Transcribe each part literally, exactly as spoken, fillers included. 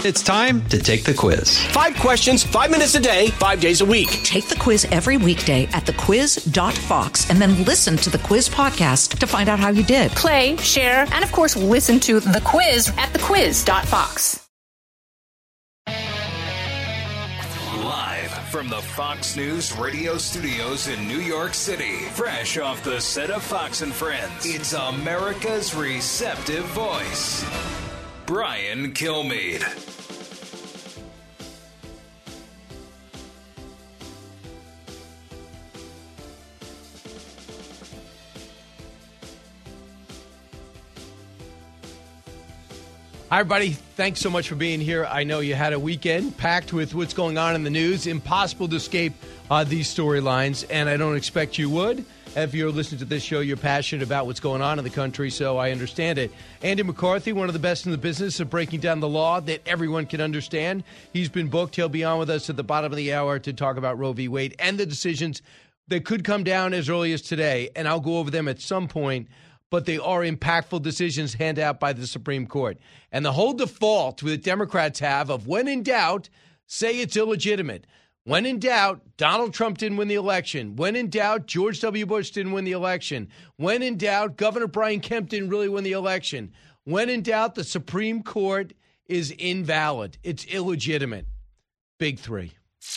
It's time to take the quiz. Five questions, five minutes a day, five days a week. Take the quiz every weekday at the quiz dot fox and then listen to the quiz podcast to find out how you did. Play, share, and of course, listen to the quiz at the quiz dot fox. Live from the Fox News radio studios in New York City, fresh off the set of Fox and Friends, it's America's receptive voice, Brian Kilmeade. Hi, everybody. Thanks so much for being here. I know you had a weekend packed with what's going on in the news. Impossible to escape uh, these storylines, and I don't expect you would. If you're listening to this show, you're passionate about what's going on in the country, so I understand it. Andy McCarthy, one of the best in the business of breaking down the law that everyone can understand. He's been booked. He'll be on with us at the bottom of the hour to talk about Roe v. Wade and the decisions that could come down as early as today, and I'll go over them at some point. But they are impactful decisions handed out by the Supreme Court. And the whole default that Democrats have of when in doubt, say it's illegitimate. When in doubt, Donald Trump didn't win the election. When in doubt, George W. Bush didn't win the election. When in doubt, Governor Brian Kemp didn't really win the election. When in doubt, the Supreme Court is invalid. It's illegitimate. Big three.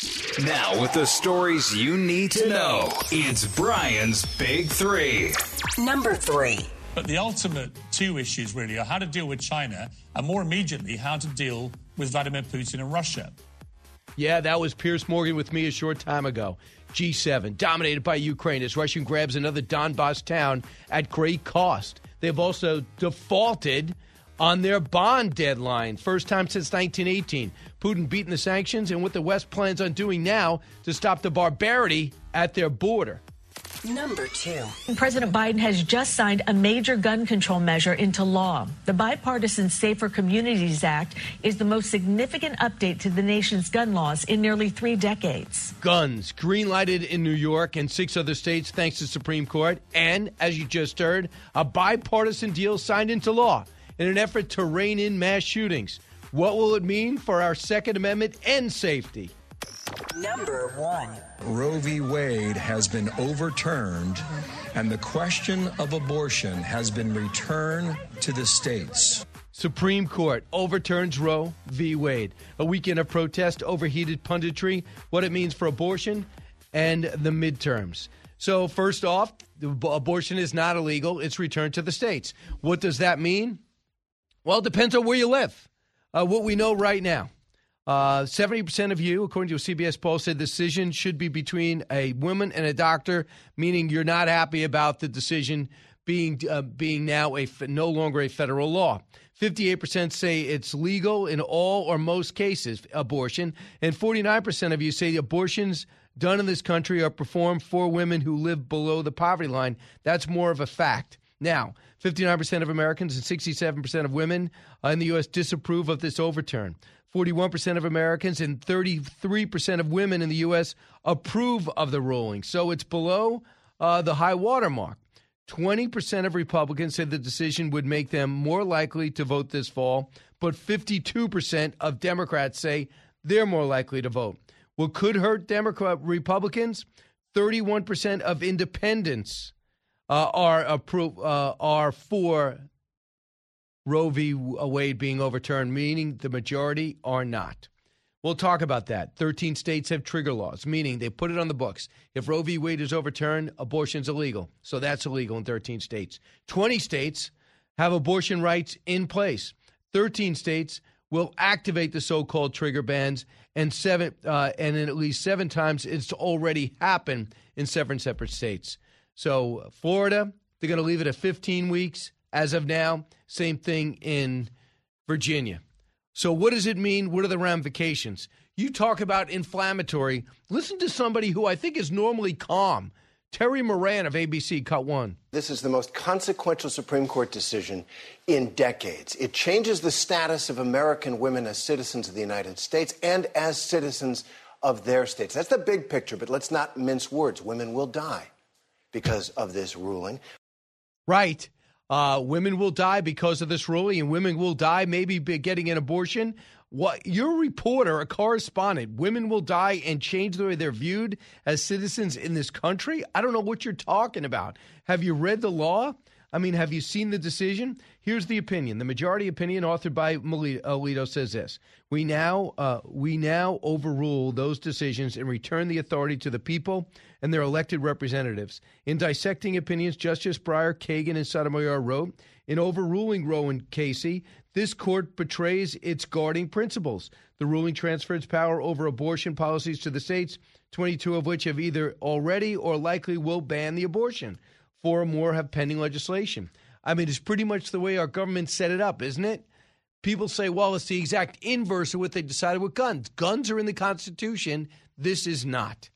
Now, with the stories you need to know, it's Brian's Big Three. Number three. But the ultimate two issues really are how to deal with China and more immediately how to deal with Vladimir Putin and Russia. Yeah, that was Piers Morgan with me a short time ago. G seven, dominated by Ukraine as Russia grabs another Donbass town at great cost. They've also defaulted on their bond deadline, first time since nineteen eighteen. Putin beating the sanctions and what the West plans on doing now to stop the barbarity at their border. Number two. President Biden has just signed a major gun control measure into law. The bipartisan Safer Communities Act is the most significant update to the nation's gun laws in nearly three decades. Guns green-lighted in New York and six other states thanks to the Supreme Court. And, as you just heard, a bipartisan deal signed into law in an effort to rein in mass shootings. What will it mean for our Second Amendment and safety? Number one. Roe v. Wade has been overturned, and the question of abortion has been returned to the states. Supreme Court overturns Roe v. Wade. A weekend of protest, overheated punditry, what it means for abortion, and the midterms. So first off, abortion is not illegal. It's returned to the states. What does that mean? Well, it depends on where you live. Uh, what we know right now. Uh, seventy percent of you, according to a C B S poll, said the decision should be between a woman and a doctor, meaning you're not happy about the decision being uh, being now a no longer a federal law. fifty-eight percent say it's legal in all or most cases, abortion, and forty-nine percent of you say abortions done in this country are performed for women who live below the poverty line. That's more of a fact. Now, fifty-nine percent of Americans and sixty-seven percent of women in the U S disapprove of this overturn. forty-one percent of Americans and thirty-three percent of women in the U S approve of the ruling. So it's below uh, the high water mark. twenty percent of Republicans said the decision would make them more likely to vote this fall, but fifty-two percent of Democrats say they're more likely to vote. What could hurt Democrat Republicans? thirty-one percent of independents Uh, are appro- uh, are for Roe v. Wade being overturned, meaning the majority are not. We'll talk about that. thirteen states have trigger laws, meaning they put it on the books. If Roe v. Wade is overturned, abortion's illegal. So that's illegal in thirteen states. twenty states have abortion rights in place. thirteen states will activate the so-called trigger bans, and seven uh, and in at least seven times it's already happened in seven separate states. So Florida, they're going to leave it at fifteen weeks as of now. Same thing in Virginia. So what does it mean? What are the ramifications? You talk about inflammatory. Listen to somebody who I think is normally calm. Terry Moran of A B C, cut one. This is the most consequential Supreme Court decision in decades. It changes the status of American women as citizens of the United States and as citizens of their states. That's the big picture, but let's not mince words. Women will die because of this ruling. Right. Uh, women will die because of this ruling, and women will die maybe getting an abortion What, you're a reporter, a correspondent. Women will die and change the way they're viewed as citizens in this country? I don't know what you're talking about. Have you read the law? I mean, have you seen the decision? Here's the opinion. The majority opinion authored by Alito says this. We now uh, we now overrule those decisions and return the authority to the people and their elected representatives. In dissecting opinions, Justice Breyer, Kagan, and Sotomayor wrote, in overruling Roe and Casey, this court betrays its guarding principles. The ruling transfers power over abortion policies to the states, twenty-two of which have either already or likely will ban the abortion. Four or more have pending legislation. I mean, it's pretty much the way our government set it up, isn't it? People say, well, it's the exact inverse of what they decided with guns. Guns are in the Constitution. This is not.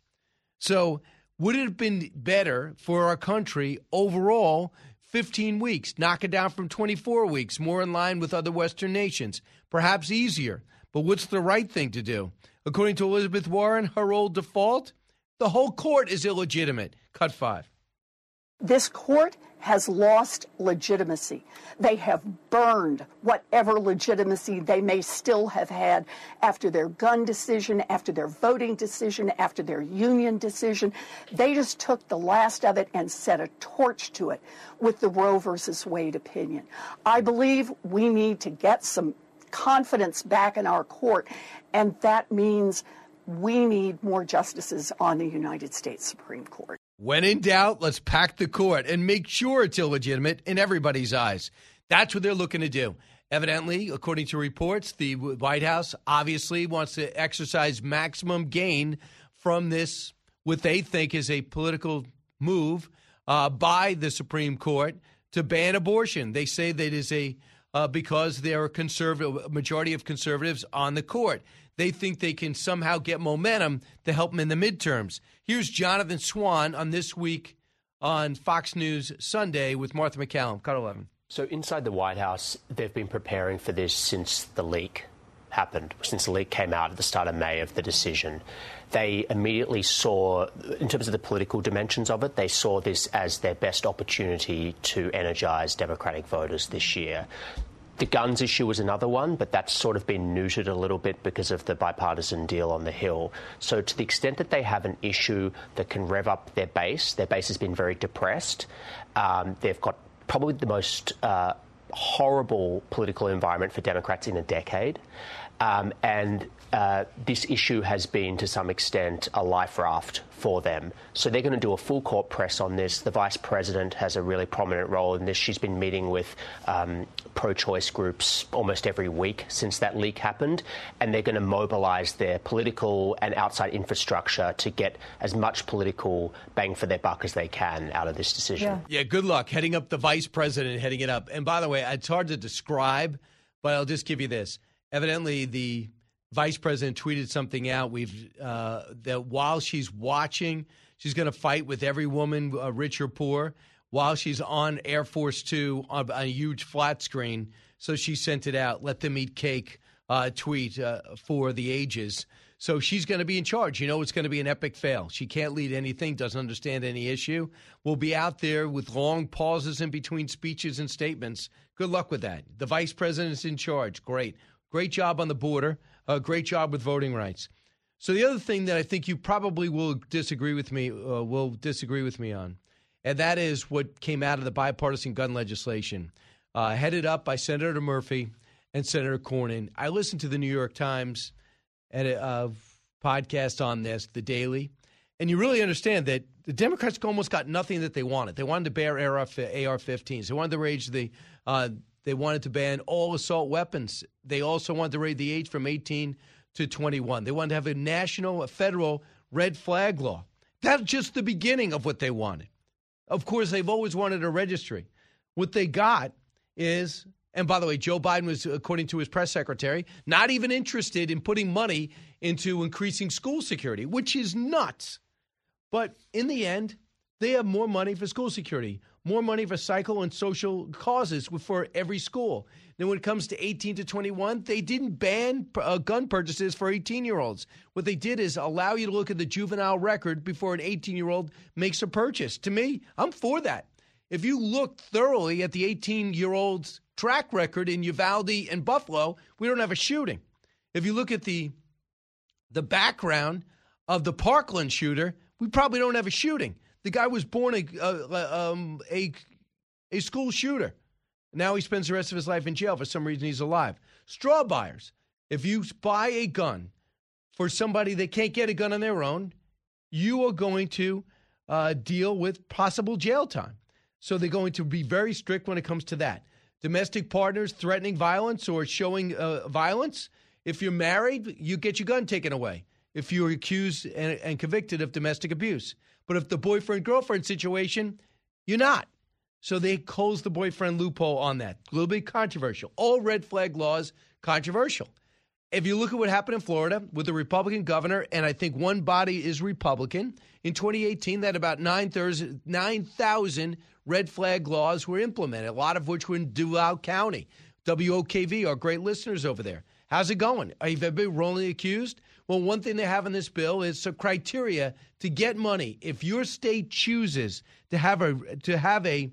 So would it have been better for our country overall, fifteen weeks, knock it down from twenty-four weeks, more in line with other Western nations, perhaps easier. But what's the right thing to do? According to Elizabeth Warren, her old default, the whole court is illegitimate. Cut five. This court has lost legitimacy. They have burned whatever legitimacy they may still have had after their gun decision, after their voting decision, after their union decision. They just took the last of it and set a torch to it with the Roe versus Wade opinion. I believe we need to get some confidence back in our court, and that means we need more justices on the United States Supreme Court. When in doubt, let's pack the court and make sure it's illegitimate in everybody's eyes. That's what they're looking to do. Evidently, according to reports, the White House obviously wants to exercise maximum gain from this, what they think is a political move uh, by the Supreme Court to ban abortion. They say that is a uh, because there are conservative, a majority of conservatives on the court. They think they can somehow get momentum to help them in the midterms. Here's Jonathan Swan on This Week on Fox News Sunday with Martha McCallum. Cut eleven. So inside the White House, they've been preparing for this since the leak happened, since the leak came out at the start of May of the decision. They immediately saw, in terms of the political dimensions of it, they saw this as their best opportunity to energize Democratic voters this year. The guns issue was another one, but that's sort of been neutered a little bit because of the bipartisan deal on the Hill. So to the extent that they have an issue that can rev up their base, their base has been very depressed. Um, they've got probably the most uh, horrible political environment for Democrats in a decade. Um, and uh, this issue has been, to some extent, a life raft for them. So they're going to do a full court press on this. The vice president has a really prominent role in this. She's been meeting with um, pro-choice groups almost every week since that leak happened. And they're going to mobilize their political and outside infrastructure to get as much political bang for their buck as they can out of this decision. Yeah, yeah, good luck heading up the vice president, heading it up. And by the way, it's hard to describe, but I'll just give you this. Evidently, the vice president tweeted something out. We've uh, that while she's watching, she's going to fight with every woman, uh, rich or poor, while she's on Air Force Two on, on a huge flat screen. So she sent it out. Let them eat cake. Uh, tweet uh, for the ages. So she's going to be in charge. You know, it's going to be an epic fail. She can't lead anything, doesn't understand any issue. We'll be out there with long pauses in between speeches and statements. Good luck with that. The vice president is in charge. Great. Great job on the border. Uh, great job with voting rights. So the other thing that I think you probably will disagree with me, uh, will disagree with me on, and that is what came out of the bipartisan gun legislation, uh, headed up by Senator Murphy and Senator Cornyn. I listened to the New York Times and a uh, podcast on this, The Daily, and you really understand that the Democrats almost got nothing that they wanted. They wanted to ban A R fifteens. They wanted to raise the uh, They wanted to ban all assault weapons. They also wanted to raise the age from eighteen to twenty-one. They wanted to have a national, a federal red flag law. That's just the beginning of what they wanted. Of course, they've always wanted a registry. What they got is, and by the way, Joe Biden was, according to his press secretary, not even interested in putting money into increasing school security, which is nuts. But in the end, they have more money for school security, more money for cycle and social causes for every school. Then when it comes to eighteen to twenty-one, they didn't ban uh, gun purchases for eighteen-year-olds. What they did is allow you to look at the juvenile record before an eighteen-year-old makes a purchase. To me, I'm for that. If you look thoroughly at the eighteen-year-old's track record in Uvalde and Buffalo, we don't have a shooting. If you look at the the background of the Parkland shooter, we probably don't have a shooting. The guy was born a a, um, a, a school shooter. Now he spends the rest of his life in jail. For some reason, he's alive. Straw buyers. If you buy a gun for somebody that can't get a gun on their own, you are going to uh, deal with possible jail time. So they're going to be very strict when it comes to that. Domestic partners threatening violence or showing uh, violence. If you're married, you get your gun taken away if you're accused and, and convicted of domestic abuse. But if the boyfriend-girlfriend situation, you're not. So they closed the boyfriend loophole on that. A little bit controversial. All red flag laws, controversial. If you look at what happened in Florida with the Republican governor, and I think one body is Republican, in twenty eighteen, that about nine thousand red flag laws were implemented, a lot of which were in Duval County. W O K V, our great listeners over there. How's it going? Have you ever been wrongly accused? Well, one thing they have in this bill is some criteria to get money. If your state chooses to have a to have a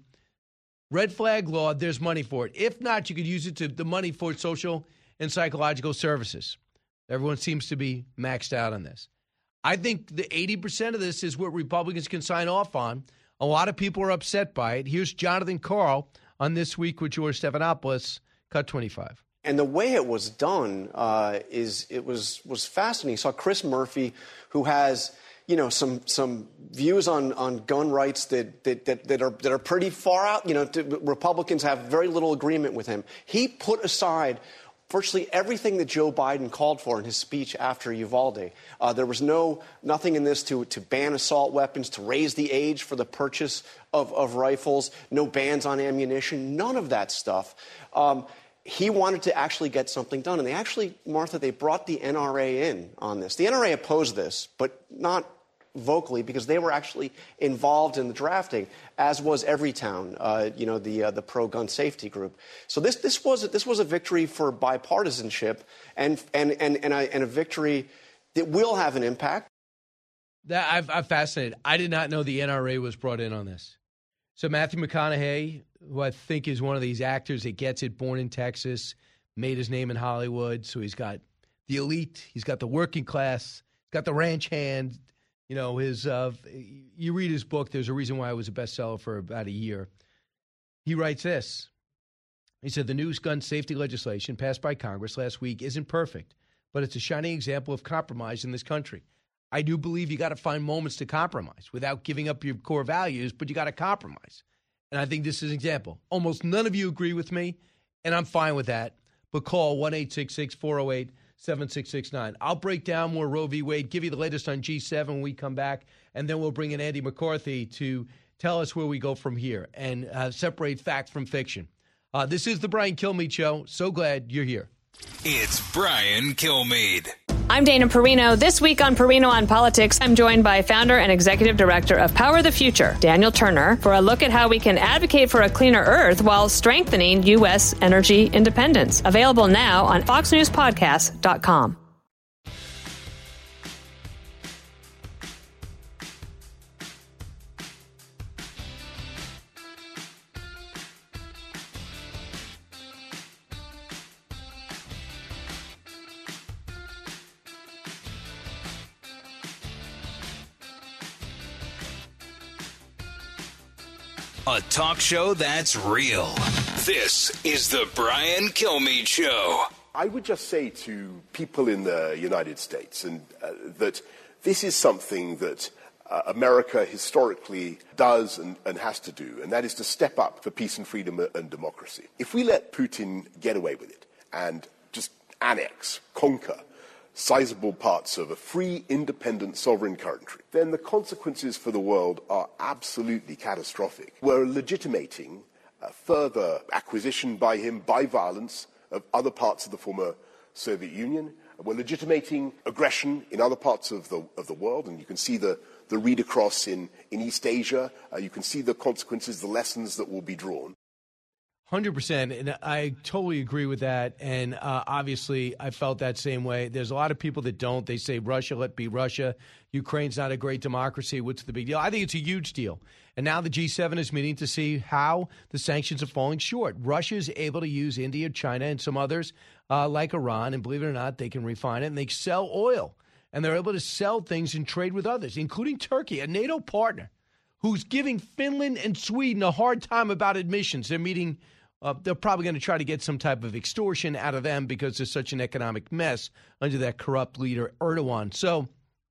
red flag law, there's money for it. If not, you could use it to the money for social and psychological services. Everyone seems to be maxed out on this. I think the eighty percent of this is what Republicans can sign off on. A lot of people are upset by it. Here's Jonathan Karl on This Week with George Stephanopoulos, Cut twenty-five. And the way it was done uh, is it was was fascinating. You saw Chris Murphy, who has you know some some views on, on gun rights that, that that that are that are pretty far out. You know, to, Republicans have very little agreement with him. He put aside virtually everything that Joe Biden called for in his speech after Uvalde. Uh, there was no nothing in this to to ban assault weapons, to raise the age for the purchase of, of rifles, no bans on ammunition, none of that stuff. Um, He wanted to actually get something done. And they actually, Martha, they brought the N R A in on this. The N R A opposed this, but not vocally because they were actually involved in the drafting, as was Everytown, uh, you know, the uh, the pro-gun safety group. So this this was this was a victory for bipartisanship and and and and a, and a victory that will have an impact. That I've, I'm fascinated. I did not know the N R A was brought in on this. So Matthew McConaughey, who I think is one of these actors that gets it, born in Texas, made his name in Hollywood. So he's got the elite, he's got the working class, he's got the ranch hand. You know, his. Uh, you read his book. There's a reason why it was a bestseller for about a year. He writes this. He said, the new gun safety legislation passed by Congress last week isn't perfect, but it's a shining example of compromise in this country. I do believe you got to find moments to compromise without giving up your core values, but you got to compromise. And I think this is an example. Almost none of you agree with me, and I'm fine with that. But call one eight six six, four oh eight, seven six six nine. I'll break down more Roe v. Wade, give you the latest on G seven when we come back, and then we'll bring in Andy McCarthy to tell us where we go from here and uh, separate fact from fiction. Uh, this is the Brian Kilmeade Show. So glad you're here. It's Brian Kilmeade. I'm Dana Perino. This week on Perino on Politics, I'm joined by founder and executive director of Power the Future, Daniel Turner, for a look at how we can advocate for a cleaner Earth while strengthening U S energy independence. Available now on fox news podcast dot com. A talk show that's real. This is the Brian Kilmeade Show. I would just say to people in the United States and uh, that this is something that uh, America historically does and, and has to do, and that is to step up for peace and freedom and democracy. If we let Putin get away with it and just annex, conquer sizable parts of a free, independent, sovereign country, then the consequences for the world are absolutely catastrophic. We're legitimating uh, further acquisition by him, by violence, of other parts of the former Soviet Union. We're legitimating aggression in other parts of the, of the world, and you can see the, the read across in, in East Asia. Uh, you can see the consequences, the lessons that will be drawn. hundred percent, and I totally agree with that. And uh, obviously, I felt that same way. There's a lot of people that don't. They say Russia, let be Russia. Ukraine's not a great democracy. What's the big deal? I think it's a huge deal. And now the G seven is meeting to see how the sanctions are falling short. Russia is able to use India, China, and some others uh, like Iran, and believe it or not, they can refine it, and they sell oil. And they're able to sell things and trade with others, including Turkey, a NATO partner, who's giving Finland and Sweden a hard time about admissions. They're meeting... Uh, they're probably going to try to get some type of extortion out of them because there's such an economic mess under that corrupt leader, Erdogan. So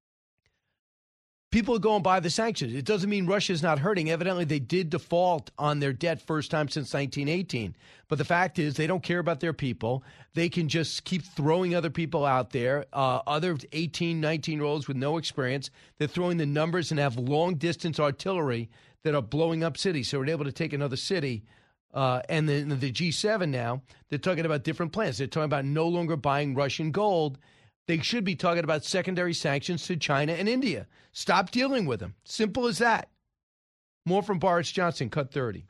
people are going by the sanctions. It doesn't mean Russia's not hurting. Evidently, they did default on their debt first time since nineteen eighteen. But the fact is they don't care about their people. They can just keep throwing other people out there, uh, other eighteen, nineteen-year-olds with no experience. They're throwing the numbers and have long-distance artillery that are blowing up cities. So we're able to take another city. Uh, and the, the G seven now, they're talking about different plans. They're talking about no longer buying Russian gold. They should be talking about secondary sanctions to China and India. Stop dealing with them. Simple as that. More from Boris Johnson, cut thirty.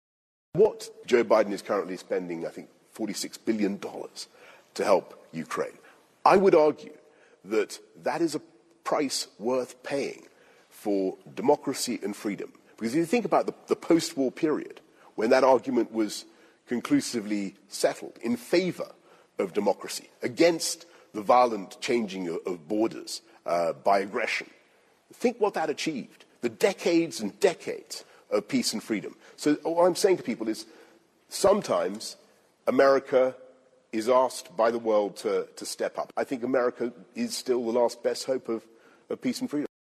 What Joe Biden is currently spending, I think, forty-six billion dollars to help Ukraine. I would argue that that is a price worth paying for democracy and freedom. Because if you think about the, the post-war period, when that argument was conclusively settled in favor of democracy, against the violent changing of, of borders uh, by aggression. Think what that achieved, the decades and decades of peace and freedom. So what I'm saying to people is sometimes America is asked by the world to, to step up. I think America is still the last best hope of, of peace and freedom.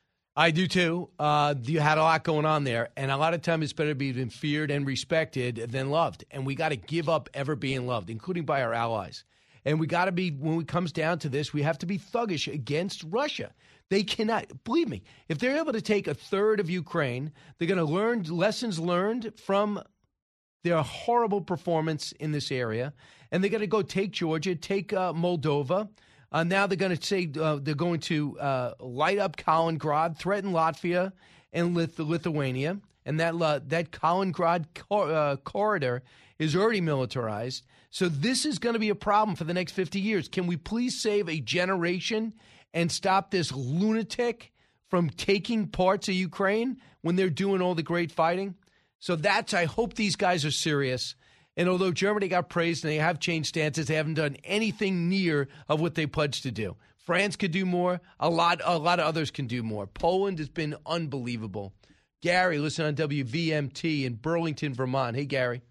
I do, too. Uh, you had a lot going on there, and a lot of times it's better to be feared and respected than loved. And we got to give up ever being loved, including by our allies. And we got to be, when it comes down to this, we have to be thuggish against Russia. They cannot, believe me, if they're able to take a third of Ukraine, they're going to learn lessons learned from their horrible performance in this area. And they're going to go take Georgia, take uh, Moldova. Uh, now they're going to say uh, they're going to uh, light up Kaliningrad, threaten Latvia and Lith- Lithuania, and that uh, that Kaliningrad cor- uh, corridor is already militarized. So this is going to be a problem for the next fifty years. Can we please save a generation and stop this lunatic from taking parts of Ukraine when they're doing all the great fighting? So that's, I hope these guys are serious. And although Germany got praised and they have changed stances, they haven't done anything near of what they pledged to do. France could do more. A lot, a lot of others can do more. Poland has been unbelievable. Gary, listen on W V M T in Burlington, Vermont. Hey, Gary.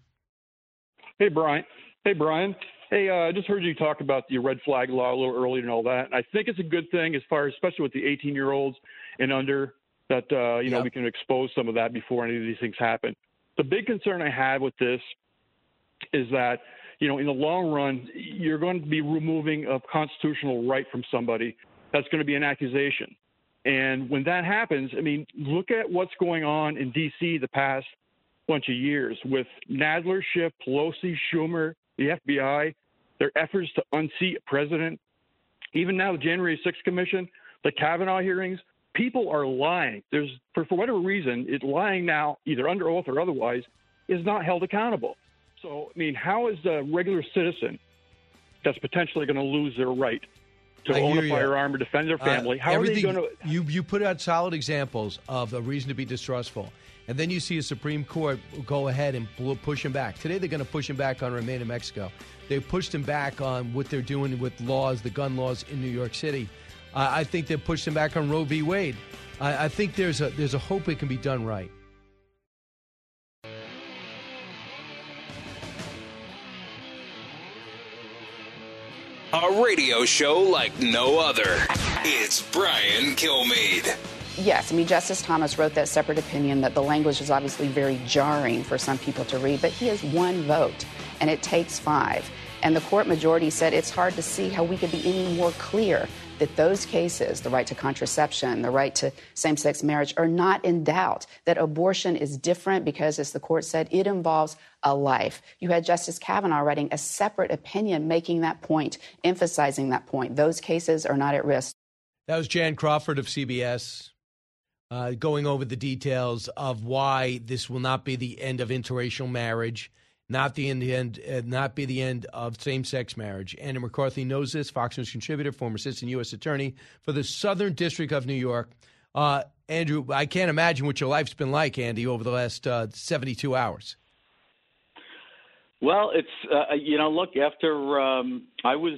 Hey, Brian. Hey, Brian. Hey, I uh, just heard you talk about the red flag law a little earlier and all that. And I think it's a good thing as far as, especially with the eighteen-year-olds and under, that, uh, you yep. know, we can expose some of that before any of these things happen. The big concern I have with this is that, you know, in the long run, you're going to be removing a constitutional right from somebody. That's going to be an accusation. And when that happens, I mean, look at what's going on in D C the past bunch of years with Nadler, Schiff, Pelosi, Schumer, the F B I, their efforts to unseat a president. Even now, the January sixth Commission, the Kavanaugh hearings, people are lying. There's, for, for whatever reason, it lying now, either under oath or otherwise, is not held accountable. So, I mean, how is a regular citizen that's potentially going to lose their right to I own a you. firearm or defend their family? Uh, how are they going to? You, you put out solid examples of a reason to be distrustful. And then you see a Supreme Court go ahead and push him back. Today they're going to push him back on Remain in Mexico. They pushed him back on what they're doing with laws, the gun laws in New York City. Uh, I think they pushed him back on Roe v. Wade. I, I think there's a there's a hope it can be done right. A radio show like no other. It's Brian Kilmeade. Yes, I mean, Justice Thomas wrote that separate opinion that the language is obviously very jarring for some people to read, but he has one vote, and it takes five. And the court majority said it's hard to see how we could be any more clear that those cases, the right to contraception, the right to same-sex marriage, are not in doubt, that abortion is different because, as the court said, it involves a life. You had Justice Kavanaugh writing a separate opinion making that point, emphasizing that point. Those cases are not at risk. That was Jan Crawford of C B S uh, going over the details of why this will not be the end of interracial marriage. not the end, end uh, not be the end of same-sex marriage. Andrew McCarthy knows this. Fox News contributor, former assistant U S attorney for the Southern District of New York. Uh, Andrew, I can't imagine what your life's been like, Andy, over the last uh, seventy-two hours. Well, it's, uh, you know, look, after um, I was,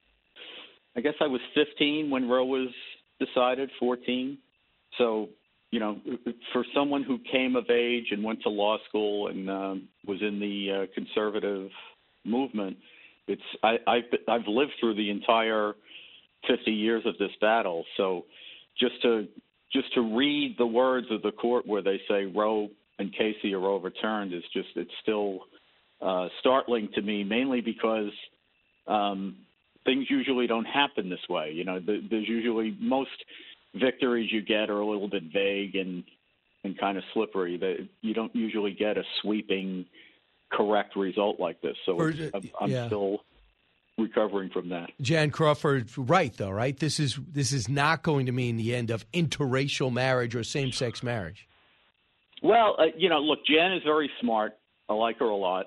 I guess I was fifteen when Roe was decided, fourteen. So, you know, for someone who came of age and went to law school and um, was in the uh, conservative movement, it's I, I've, I've lived through the entire fifty years of this battle. So just to just to read the words of the court where they say Roe and Casey are overturned is just, it's still uh, startling to me, mainly because um, things usually don't happen this way. You know, the, there's usually most victories you get are a little bit vague and, and kind of slippery. That you don't usually get a sweeping, correct result like this. So For, it's, I'm, I'm yeah. still recovering from that. Jan Crawford, right, though, right? This is this is not going to mean the end of interracial marriage or same-sex marriage. Well, uh, you know, look, Jan is very smart. I like her a lot.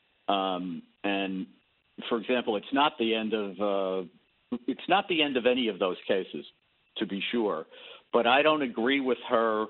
Um, and, for example, it's not the end of uh, it's not the end of any of those cases, to be sure. But I don't agree with her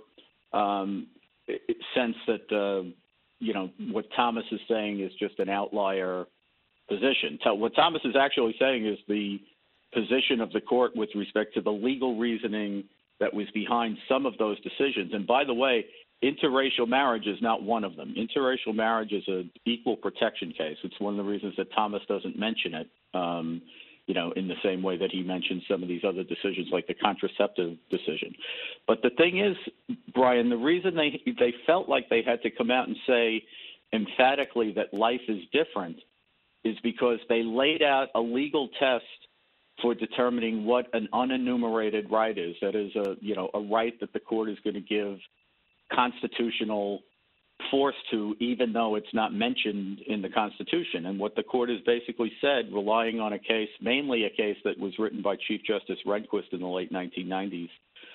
um, sense that, uh, you know, what Thomas is saying is just an outlier position. So what Thomas is actually saying is the position of the court with respect to the legal reasoning that was behind some of those decisions. And by the way, interracial marriage is not one of them. Interracial marriage is an equal protection case. It's one of the reasons that Thomas doesn't mention it, um, you know, in the same way that he mentioned some of these other decisions like the contraceptive decision. But the thing is, Brian, the reason they they felt like they had to come out and say emphatically that life is different is because they laid out a legal test for determining what an unenumerated right is. That is a, you know, a right that the court is going to give constitutional force to, even though it's not mentioned in the Constitution. And what the court has basically said, relying on a case, mainly a case that was written by Chief Justice Rehnquist in the late nineteen nineties,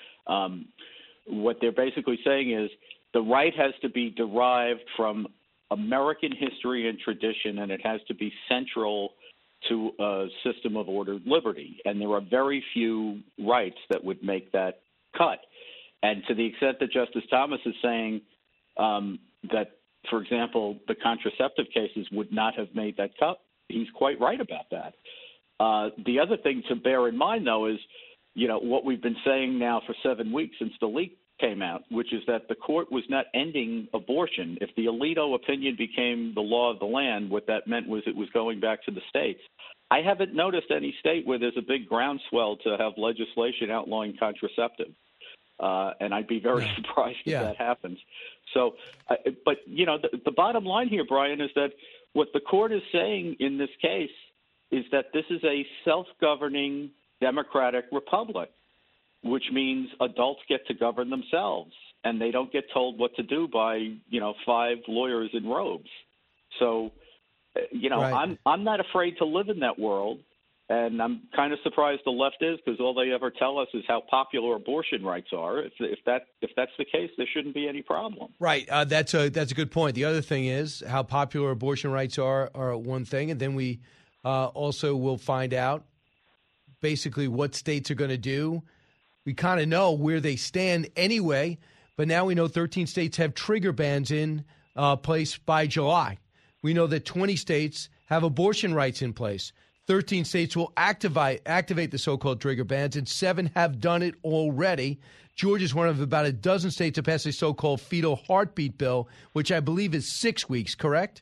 um, what they're basically saying is the right has to be derived from American history and tradition, and it has to be central to a system of ordered liberty. And there are very few rights that would make that cut. And to the extent that Justice Thomas is saying um, that, for example, the contraceptive cases would not have made that cut, he's quite right about that. Uh, the other thing to bear in mind, though, is, you know, what we've been saying now for seven weeks since the leak came out, which is that the court was not ending abortion. If the Alito opinion became the law of the land, what that meant was it was going back to the states. I haven't noticed any state where there's a big groundswell to have legislation outlawing contraceptive. Uh, and I'd be very surprised if Yeah. that happens. So, uh, but, you know, the, the bottom line here, Brian, is that what the court is saying in this case is that this is a self-governing democratic republic, which means adults get to govern themselves, and they don't get told what to do by, you know, five lawyers in robes. So, uh, you know, Right. I'm I'm not afraid to live in that world, and I'm kind of surprised the left is, because all they ever tell us is how popular abortion rights are. If, if that if that's the case, there shouldn't be any problem. Right. Uh, that's a that's a good point. The other thing is how popular abortion rights are are one thing, and then we uh, also will find out basically what states are going to do. We kind of know where they stand anyway, but now we know thirteen states have trigger bans in uh, place by July. We know that twenty states have abortion rights in place. thirteen states will activate activate the so-called trigger bans, and seven have done it already. Georgia is one of about a dozen states to pass a so-called fetal heartbeat bill, which I believe is six weeks, correct?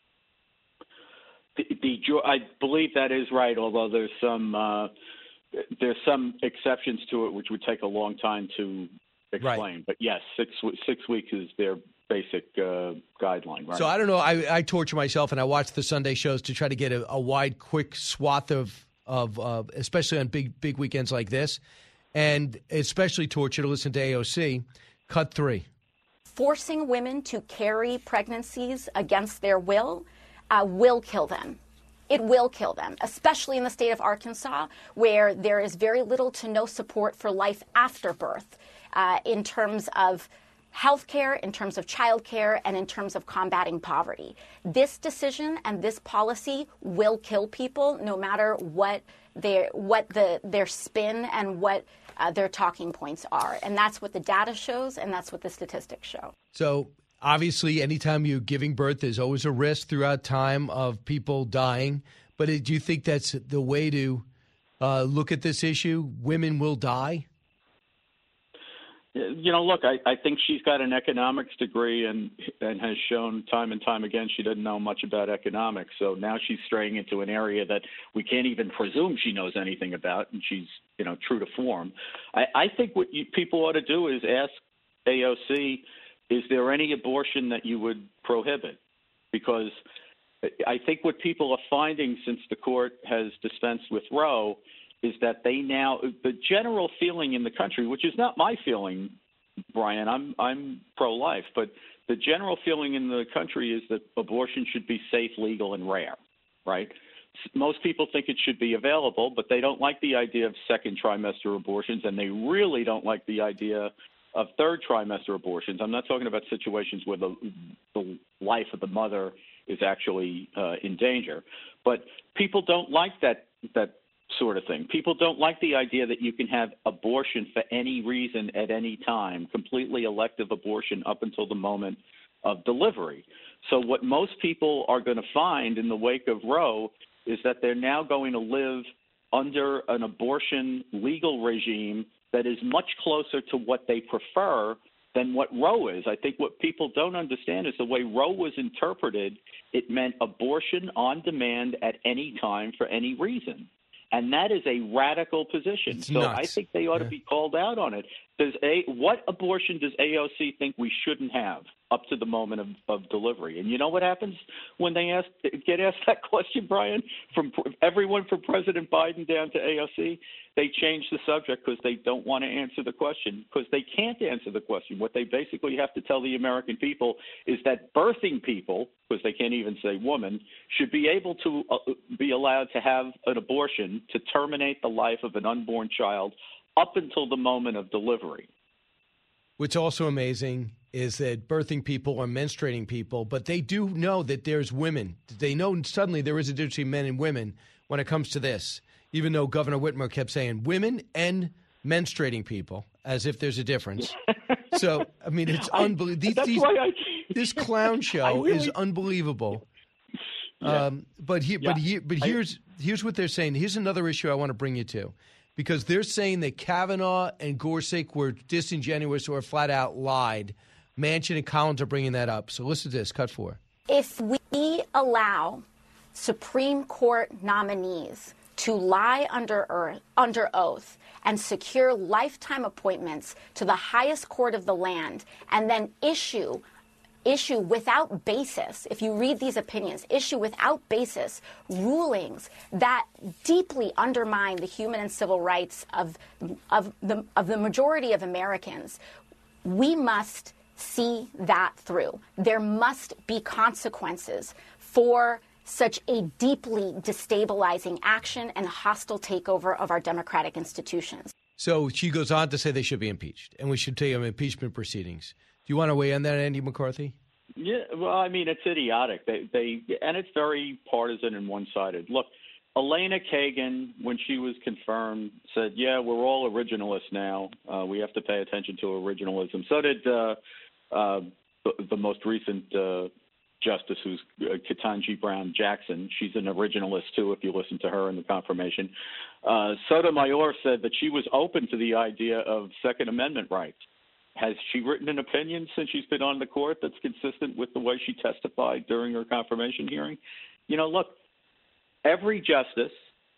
The, the I believe that is right, although there's some uh, there's some exceptions to it, which would take a long time to explain. Right. But yes, six six weeks is their basic uh, guideline. Right. So I don't know. I, I torture myself, and I watch the Sunday shows to try to get a, a wide, quick swath of of uh, especially on big big weekends like this, and especially torture to listen to A O C. Cut three. Forcing women to carry pregnancies against their will uh, will kill them. It will kill them, especially in the state of Arkansas, where there is very little to no support for life after birth uh, in terms of healthcare, in terms of childcare, and in terms of combating poverty. This decision and this policy will kill people, no matter what their what the their spin and what uh, their talking points are. And that's what the data shows, and that's what the statistics show. So obviously, anytime you're giving birth, there's always a risk throughout time of people dying. But do you think that's the way to uh, look at this issue? Women will die? You know, look, I, I think she's got an economics degree and and has shown time and time again she doesn't know much about economics. So now she's straying into an area that we can't even presume she knows anything about, and she's, you know, true to form. I, I think what you, people ought to do is ask A O C, is there any abortion that you would prohibit? Because I think what people are finding since the court has dispensed with Roe is that they now, the general feeling in the country, which is not my feeling, Brian, I'm I'm pro-life, but the general feeling in the country is that abortion should be safe, legal, and rare, right? Most people think it should be available, but they don't like the idea of second trimester abortions, and they really don't like the idea of third trimester abortions. I'm not talking about situations where the, the life of the mother is actually uh, in danger, but people don't like that that sort of thing. People don't like the idea that you can have abortion for any reason at any time, completely elective abortion up until the moment of delivery. So what most people are going to find in the wake of Roe is that they're now going to live under an abortion legal regime that is much closer to what they prefer than what Roe is. I think what people don't understand is the way Roe was interpreted, it meant abortion on demand at any time for any reason. And that is a radical position. It's so nuts. I think they ought Yeah. to be called out on it. Does a what abortion does A O C think we shouldn't have up to the moment of, of delivery? And you know what happens when they ask get asked that question, Brian? From everyone from President Biden down to A O C, they change the subject because they don't want to answer the question, because they can't answer the question. What they basically have to tell the American people is that birthing people, because they can't even say woman, should be able to uh, be allowed to have an abortion to terminate the life of an unborn child up until the moment of delivery. What's also amazing is that birthing people are menstruating people, but they do know that there's women. They know suddenly there is a difference between men and women when it comes to this, even though Governor Whitmer kept saying women and menstruating people, as if there's a difference. So, I mean, it's unbelievable. That's why I, this clown show really, is unbelievable. Yeah. Um, but he, Yeah. but he, but here's here's what they're saying. Here's another issue I want to bring you to, because they're saying that Kavanaugh and Gorsuch were disingenuous or flat out lied. Manchin and Collins are bringing that up. So listen to this. Cut four. If we allow Supreme Court nominees to lie under earth, under oath and secure lifetime appointments to the highest court of the land, and then issue issue without basis, if you read these opinions, issue without basis rulings that deeply undermine the human and civil rights of of the of the majority of Americans, we must see that through. There must be consequences for such a deeply destabilizing action and hostile takeover of our democratic institutions. So she goes on to say they should be impeached, and we should take them impeachment proceedings. Do you want to weigh in on that, Andy McCarthy? Yeah, well, I mean, it's idiotic. They, they, and it's very partisan and one-sided. Look, Elena Kagan, when she was confirmed, said, "Yeah, we're all originalists now. Uh, we have to pay attention to originalism." So did uh, uh, the, the most recent uh, justice, who's uh, Ketanji Brown Jackson. She's an originalist too, if you listen to her in the confirmation. Uh, Sotomayor said that she was open to the idea of Second Amendment rights. Has she written an opinion since she's been on the court that's consistent with the way she testified during her confirmation hearing? You know, look, every justice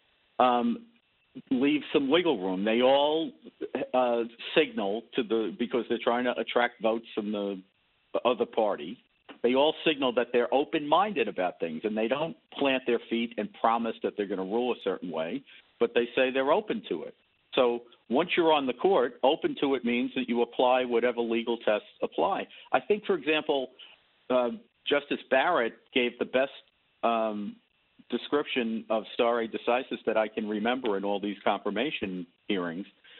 um, leaves some wiggle room. They all uh, signal to the, because they're trying to attract votes from the other party, they all signal that they're open-minded about things, and they don't plant their feet and promise that they're going to rule a certain way, but they say they're open to it. So once you're on the court, open to it means that you apply whatever legal tests apply. I think, for example, uh, Justice Barrett gave the best um, description of stare decisis that I can remember in all these confirmation hearings,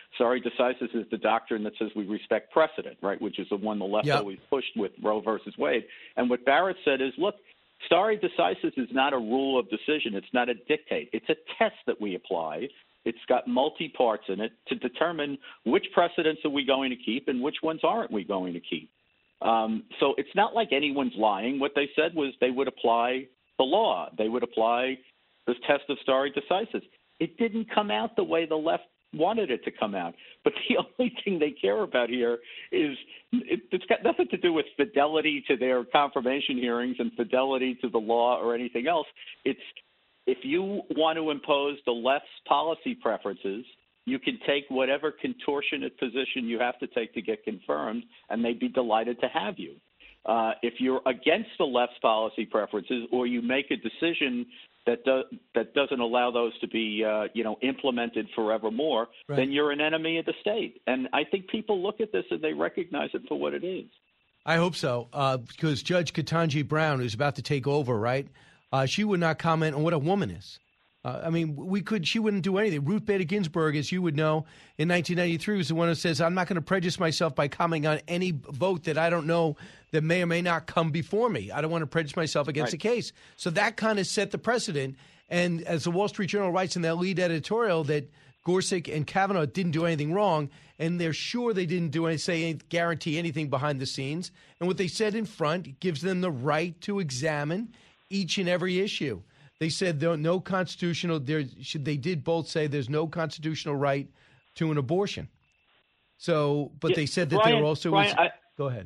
Stare decisis is the doctrine that says we respect precedent, right, which is the one the left Yep. always pushed with Roe versus Wade. And what Barrett said is, look, stare decisis is not a rule of decision. It's not a dictate. It's a test that we apply. It's got multi-parts in it to determine which precedents are we going to keep and which ones aren't we going to keep. Um, so it's not like anyone's lying. What they said was they would apply the law. They would apply this test of stare decisis. It didn't come out the way the left wanted it to come out. But the only thing they care about here is it, it's got nothing to do with fidelity to their confirmation hearings and fidelity to the law or anything else. It's if you want to impose the left's policy preferences, you can take whatever contortionate position you have to take to get confirmed, and they'd be delighted to have you. Uh, if you're against the left's policy preferences, or you make a decision that do, that doesn't allow those to be, uh, you know, implemented forevermore, Right. then you're an enemy of the state. And I think people look at this and they recognize it for what it is. I hope so, uh, because Judge Ketanji Brown, who's about to take over, right, uh, she would not comment on what a woman is. Uh, I mean, we could. She wouldn't do anything. Ruth Bader Ginsburg, as you would know, in nineteen ninety-three, was the one who says, I'm not going to prejudice myself by commenting on any vote that I don't know that may or may not come before me. I don't want to prejudice myself against Right. the case. So that kind of set the precedent. And as the Wall Street Journal writes in their lead editorial, that Gorsuch and Kavanaugh didn't do anything wrong, and they're sure they didn't do any, say, guarantee anything behind the scenes. And what they said in front gives them the right to examine each and every issue. They said there no constitutional. There should they did both say there's no constitutional right to an abortion. So, but Yeah, they said that Brian, there also Brian, was. I, go ahead.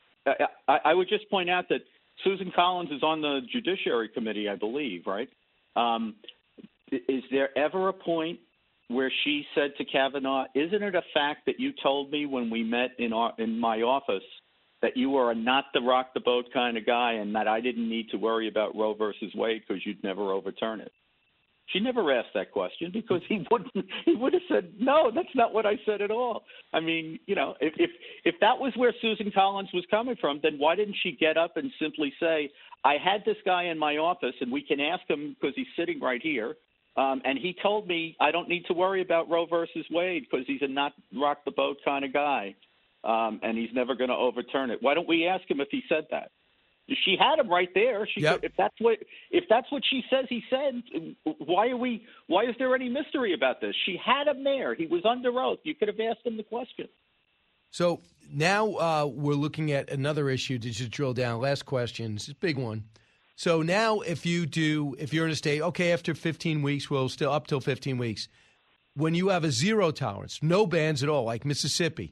I, I would just point out that Susan Collins is on the Judiciary Committee, I believe, right? Um, is there ever a point where she said to Kavanaugh, isn't it a fact that you told me when we met in our, in my office that you are not the rock the boat kind of guy and that I didn't need to worry about Roe versus Wade because you'd never overturn it? She never asked that question because he wouldn't. He would have said, "No, that's not what I said at all." I mean, you know, if if if that was where Susan Collins was coming from, then why didn't she get up and simply say, "I had this guy in my office, and we can ask him because he's sitting right here, um, and he told me I don't need to worry about Roe versus Wade because he's a not rock the boat kind of guy, um, and he's never going to overturn it." Why don't we ask him if he said that? She had him right there. She Yep. could, if that's what if that's what she says he said, why are we? Why is there any mystery about this? She had him there. He was under oath. You could have asked him the question. So now uh, we're looking at another issue to just drill down. Last question. This is a big one. So now if you do, if you're in a state, okay, after fifteen weeks, well, still up till fifteen weeks, when you have a zero tolerance, no bans at all, like Mississippi.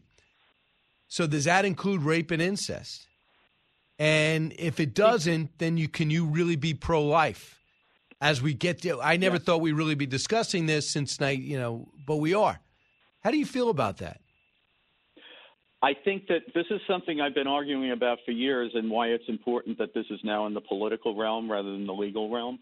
So does that include rape and incest? And if it doesn't, then you can you really be pro-life? As we get to, I never Yeah. thought we'd really be discussing this since night, you know, but we are. How do you feel about that? I think that this is something I've been arguing about for years and why it's important that this is now in the political realm rather than the legal realm.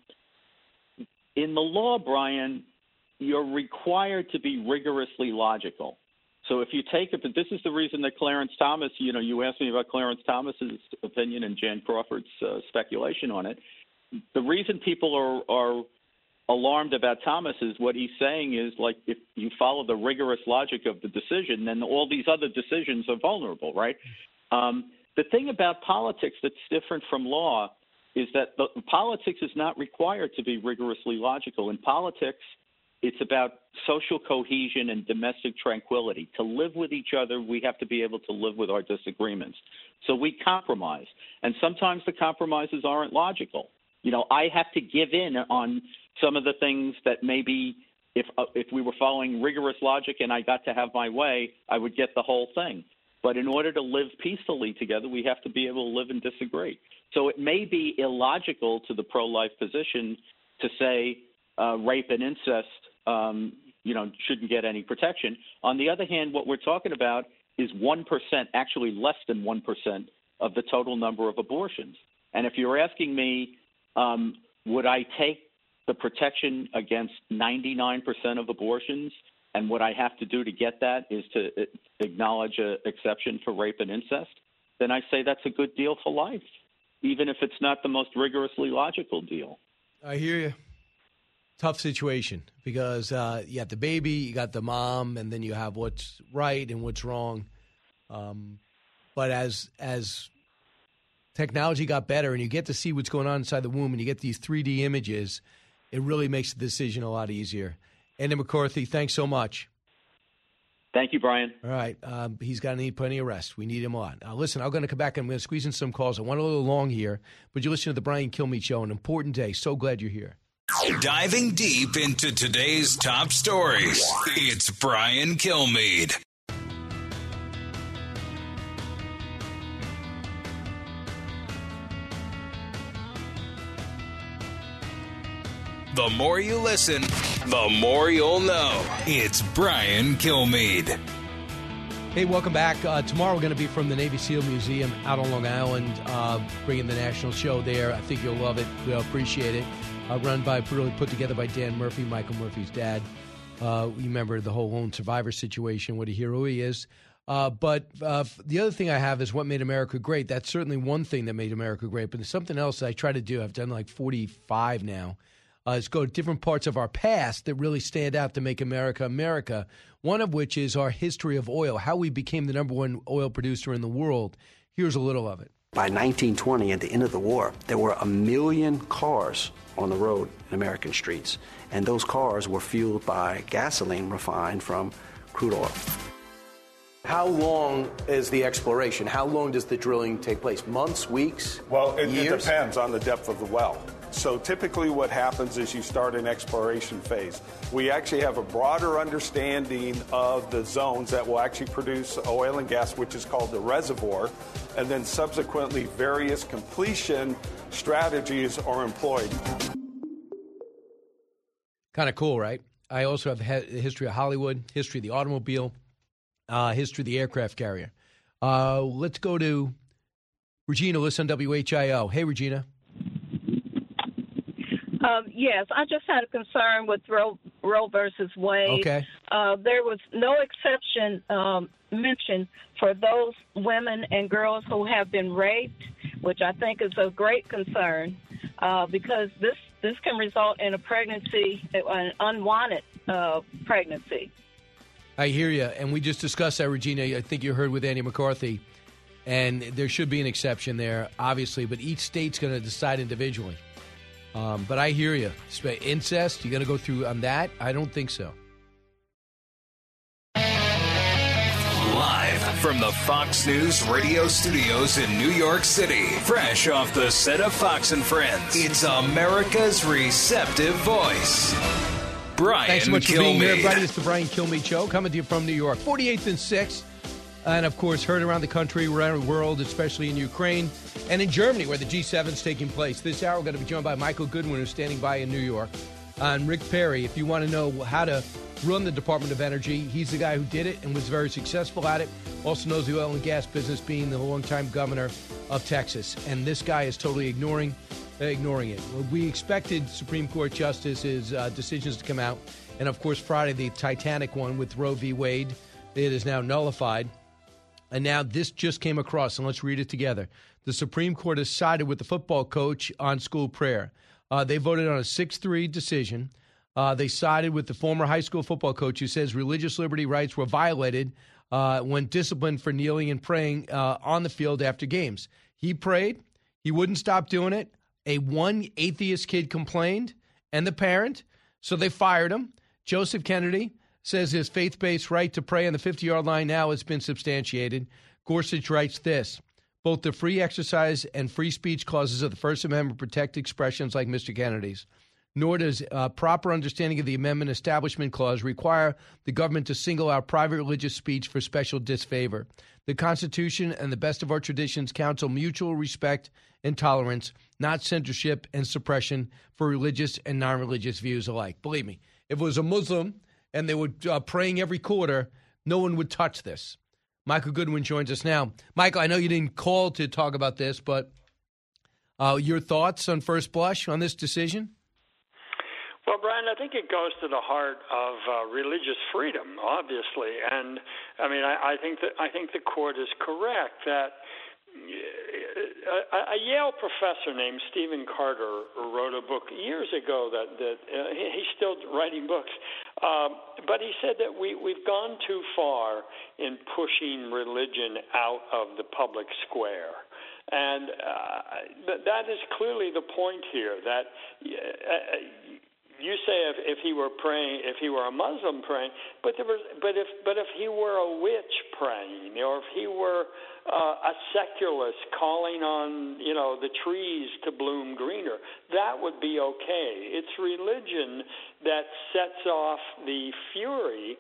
In the law, Brian, you're required to be rigorously logical. So if you take it, but this is the reason that Clarence Thomas, you know, you asked me about Clarence Thomas's opinion and Jan Crawford's uh, speculation on it. The reason people are, are alarmed about Thomas is what he's saying is, like, if you follow the rigorous logic of the decision, then all these other decisions are vulnerable, right? Um, the thing about politics that's different from law is that the, politics is not required to be rigorously logical. In politics, it's about social cohesion and domestic tranquility. To live with each other, we have to be able to live with our disagreements. So we compromise. And sometimes the compromises aren't logical. You know, I have to give in on some of the things that maybe if uh, if we were following rigorous logic and I got to have my way, I would get the whole thing. But in order to live peacefully together, we have to be able to live and disagree. So it may be illogical to the pro-life position to say uh, rape and incest Um, you know, shouldn't get any protection. On the other hand, what we're talking about is one percent, actually less than one percent of the total number of abortions. And if you're asking me, um, would I take the protection against ninety-nine percent of abortions, and what I have to do to get that is to acknowledge an exception for rape and incest, then I say that's a good deal for life, even if it's not the most rigorously logical deal. I hear you. tough situation because uh, you got the baby, you got the mom, and then you have what's right and what's wrong. Um, but as as technology got better and you get to see what's going on inside the womb and you get these three D images, it really makes the decision a lot easier. Andy McCarthy, thanks so much. Thank you, Brian. All right. Um, he's got to need plenty of rest. We need him on. Now, listen, I'm going to come back and I'm going to squeeze in some calls. I went a little long here, but you listen to the Brian Kilmeade Show, an important day. So glad you're here. Diving deep into today's top stories, it's Brian Kilmeade. The more you listen, the more you'll know. It's Brian Kilmeade. Hey, welcome back. Uh, tomorrow we're going to be from the Navy SEAL Museum out on Long Island, uh, bringing the national show there. I think you'll love it. We'll appreciate it. Uh, run by, really put together by Dan Murphy, Michael Murphy's dad. Uh, you remember the whole lone survivor situation, what a hero he is. Uh, but uh, the other thing I have is what made America great. That's certainly one thing that made America great. But there's something else that I try to do. I've done like forty-five now. Uh, is go to different parts of our past that really stand out to make America America, one of which is our history of oil, how we became the number one oil producer in the world. Here's a little of it. By nineteen twenty, at the end of the war, there were a million cars on the road in American streets, and those cars were fueled by gasoline refined from crude oil. How long is the exploration? How long does the drilling take place? Months, weeks, Well, it, it years? depends on the depth of the well. So typically what happens is you start an exploration phase. We actually have a broader understanding of the zones that will actually produce oil and gas, which is called the reservoir, and then subsequently various completion strategies are employed. Kind of cool, right? I also have the history of Hollywood, history of the automobile, uh, history of the aircraft carrier. Uh, let's go to Regina, listen on W H I O. Hey, Regina. Um, yes, I just had a concern with Roe, Roe versus Wade. Okay. Uh, there was no exception um, mentioned for those women and girls who have been raped, which I think is a great concern uh, because this, this can result in a pregnancy, an unwanted uh, pregnancy. I hear you, and we just discussed that, Regina. I think you heard with Andy McCarthy, and there should be an exception there, obviously, but each state's going to decide individually. Um, but I hear you. Incest, you going to go through on that? I don't think so. Live from the Fox News radio studios in New York City, fresh off the set of Fox and Friends, it's America's receptive voice, Brian Thanks so much Kilmeade. for being here, everybody. It's the Brian Kilmeade Show, coming to you from New York. forty-eighth and sixth, and, of course, heard around the country, around the world, especially in Ukraine, and in Germany, where the G seven is taking place. This hour, we're going to be joined by Michael Goodwin, who's standing by in New York, and Rick Perry. If you want to know how to run the Department of Energy, he's the guy who did it and was very successful at it. Also knows the oil and gas business, being the longtime governor of Texas. And this guy is totally ignoring ignoring it. We expected Supreme Court justices' uh, decisions to come out. And, of course, Friday, the Titanic one with Roe v. Wade, it is now nullified. And now this just came across, and let's read it together. The Supreme Court has sided with the football coach on school prayer. Uh, they voted on a six three decision. Uh, they sided with the former high school football coach who says religious liberty rights were violated uh, when disciplined for kneeling and praying uh, on the field after games. He prayed. He wouldn't stop doing it. A one atheist kid complained, and the parent, so they fired him. Joseph Kennedy says his faith-based right to pray on the fifty-yard line now has been substantiated. Gorsuch writes this: both the free exercise and free speech clauses of the First Amendment protect expressions like Mister Kennedy's. Nor does uh, proper understanding of the Amendment Establishment Clause require the government to single out private religious speech for special disfavor. The Constitution and the best of our traditions counsel mutual respect and tolerance, not censorship and suppression for religious and non-religious views alike. Believe me, if it was a Muslim and they were uh, praying every quarter, no one would touch this. Michael Goodwin joins us now. Michael, I know you didn't call to talk about this, but uh, your thoughts on first blush on this decision? Well, Brian, I think it goes to the heart of uh, religious freedom, obviously, and I mean, I, I think that I think the court is correct that a, a Yale professor named Stephen Carter wrote a book years ago that, that uh, he's still writing books. Um, but he said that we, we've gone too far in pushing religion out of the public square. And uh, th- that is clearly the point here, that uh, you say if, if he were praying, if he were a Muslim praying, but there was, but if but if he were a witch praying, or if he were uh, a secularist calling on, you know, the trees to bloom greener, that would be okay. It's religion that sets off the fury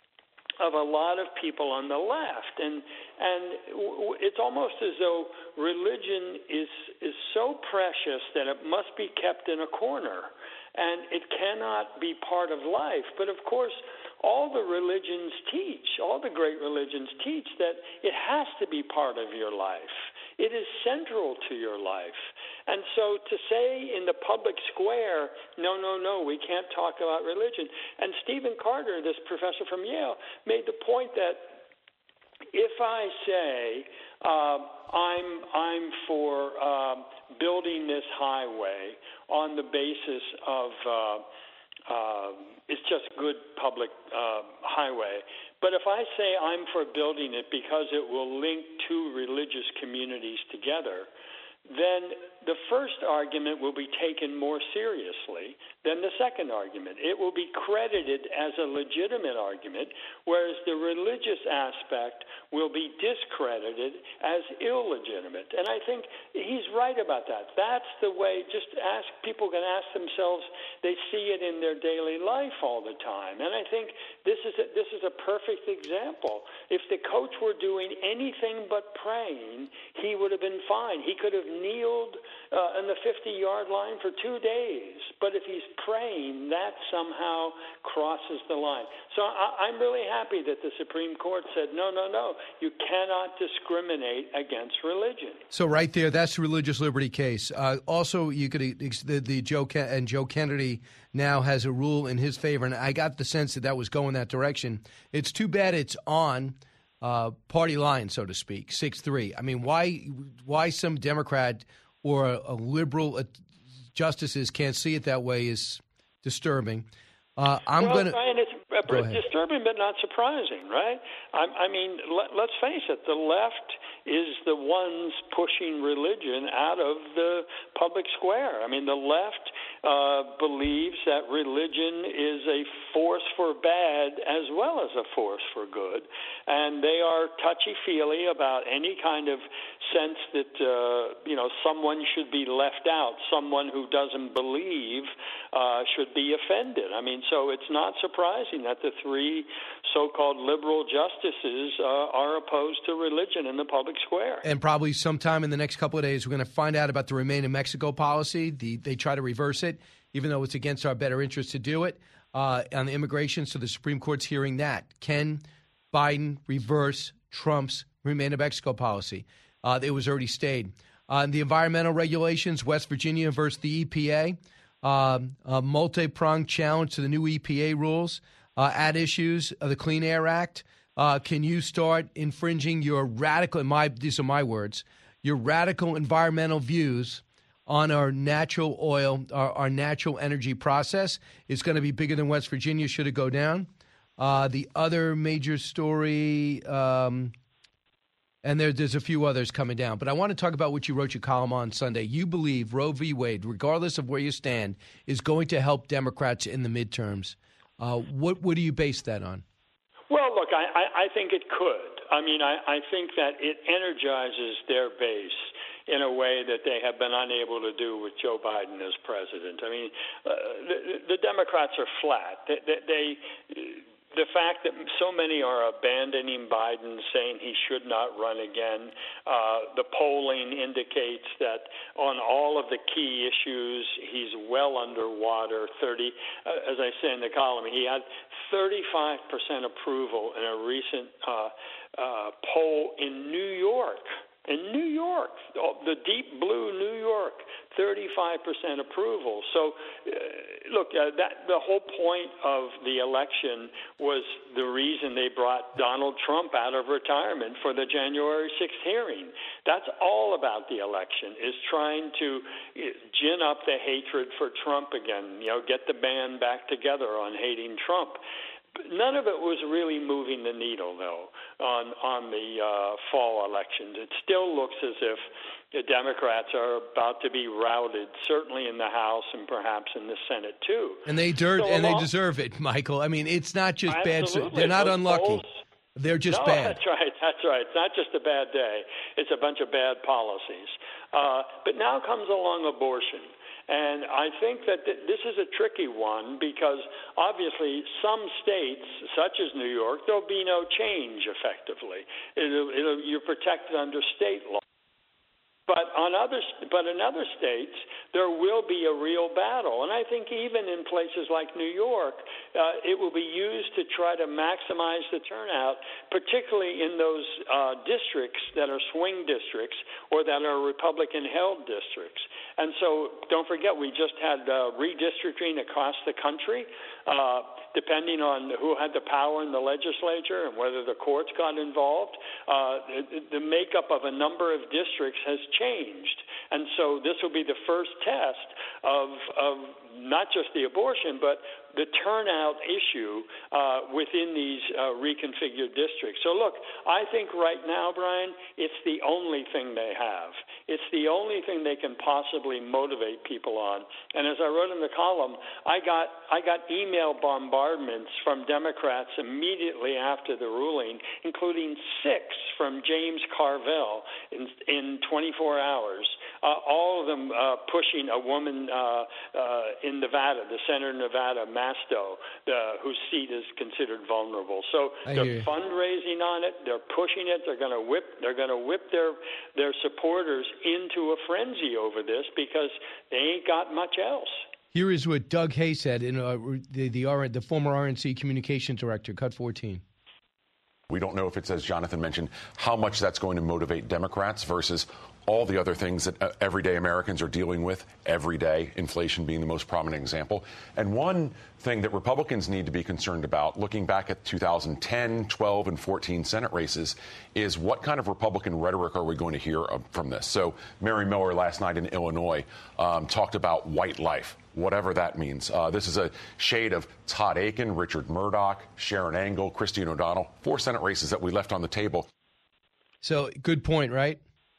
of a lot of people on the left, and and it's almost as though religion is is so precious that it must be kept in a corner, and it cannot be part of life. But of course, all the religions teach, all the great religions teach that it has to be part of your life. It is central to your life. And so to say in the public square, no, no, no, we can't talk about religion. And Stephen Carter, this professor from Yale, made the point that if I say uh, I'm I'm for uh, building this highway on the basis of uh, uh, it's just good public uh, highway, but if I say I'm for building it because it will link two religious communities together, then the first argument will be taken more seriously than the second argument. It will be credited as a legitimate argument, whereas the religious aspect will be discredited as illegitimate. And I think he's right about that. That's the way, just ask, people can ask themselves, they see it in their daily life all the time. And I think this is a, this is a perfect example. If the coach were doing anything but praying, he would have been fine. He could have kneeled uh, in the fifty-yard line for two days. But if he's praying, that somehow crosses the line. So I, I'm really happy that the Supreme Court said, no, no, no, you cannot discriminate against religion. So right there, that's the religious liberty case. Uh, also, you could the, the Joe Ken- and Joe Kennedy now has a rule in his favor, and I got the sense that that was going that direction. It's too bad it's on uh, party line, so to speak, six three. I mean, why why some Democrat or a, a liberal uh, justices can't see it that way is disturbing. Uh, I'm well, going to. Brian, it's uh, disturbing but not surprising, right? I, I mean, let, let's face it, the left is the ones pushing religion out of the public square. I mean, the left uh, believes that religion is a force for bad as well as a force for good, and they are touchy-feely about any kind of sense that, uh, you know, someone should be left out, someone who doesn't believe uh, should be offended. I mean, so it's not surprising that the three so-called liberal justices uh, are opposed to religion in the public square. And probably sometime in the next couple of days, we're going to find out about the Remain in Mexico policy. The, they try to reverse it, even though it's against our better interest to do it, uh, on the immigration. So the Supreme Court's hearing that. Can Biden reverse Trump's Remain in Mexico policy? Uh, it was already stayed. Uh, the environmental regulations, West Virginia versus the E P A, um, a multi-pronged challenge to the new E P A rules, uh, at issues of the Clean Air Act. Uh, can you start infringing your radical, my these are my words, your radical environmental views on our natural oil, our, our natural energy process? It's going to be bigger than West Virginia should it go down. Uh, the other major story, um, and there, there's a few others coming down, but I want to talk about what you wrote your column on Sunday. You believe Roe v. Wade, regardless of where you stand, is going to help Democrats in the midterms. Uh, what, what do you base that on? Well, look, I, I, I think it could. I mean, I, I think that it energizes their base in a way that they have been unable to do with Joe Biden as president. I mean, uh, the, the Democrats are flat. They, they, they the fact that so many are abandoning Biden, saying he should not run again, uh, the polling indicates that on all of the key issues, he's well underwater. thirty, uh, as I say in the column, he had thirty-five percent approval in a recent uh, uh, poll in New York. In New York, the deep blue New York, thirty-five percent approval. So, uh, look, uh, that the whole point of the election was the reason they brought Donald Trump out of retirement for the January sixth hearing. That's all about the election, is trying to gin up the hatred for Trump again, you know, get the band back together on hating Trump. None of it was really moving the needle, though, on on the uh, fall elections. It still looks as if the Democrats are about to be routed, certainly in the House and perhaps in the Senate too. And they dirt, so and along, they deserve it, Michael. I mean, it's not just absolutely. bad. They're not Those unlucky. polls, They're just no, bad. That's right. That's right. It's not just a bad day. It's a bunch of bad policies. Uh, but now comes along abortion. And I think that th- this is a tricky one because obviously some states, such as New York, there'll be no change effectively. It'll, it'll, you're protected under state law. But on other, but in other states, there will be a real battle. And I think even in places like New York, uh, it will be used to try to maximize the turnout, particularly in those uh, districts that are swing districts or that are Republican-held districts. And so don't forget, we just had uh, redistricting across the country, uh, depending on who had the power in the legislature and whether the courts got involved. Uh, the, the makeup of a number of districts has changed. And so this will be the first test of, of not just the abortion, but the turnout issue uh, within these uh, reconfigured districts. So, look, I think right now, Brian, it's the only thing they have. It's the only thing they can possibly motivate people on. And as I wrote in the column, I got I got email bombardments from Democrats immediately after the ruling, including six from James Carville in, in twenty-four hours, uh, all of them uh, pushing a woman uh, uh, in Nevada, the senator of Nevada, Masto, uh, whose seat is considered vulnerable. So I they're fundraising on it. They're pushing it. They're going to whip. They're going to whip their their supporters into a frenzy over this because they ain't got much else. Here is what Doug Hay said, in uh, the the, R- the former R N C communications director, cut fourteen. We don't know if it's, as Jonathan mentioned, how much that's going to motivate Democrats versus all the other things that uh, everyday Americans are dealing with every day, inflation being the most prominent example. And one thing that Republicans need to be concerned about, looking back at two thousand ten, twelve, and fourteen Senate races, is what kind of Republican rhetoric are we going to hear of, from this? So Mary Miller last night in Illinois um, talked about white life, whatever that means. Uh, this is a shade of Todd Akin, Richard Murdoch, Sharon Angle, Christine O'Donnell, four Senate races that we left on the table. So good point, right?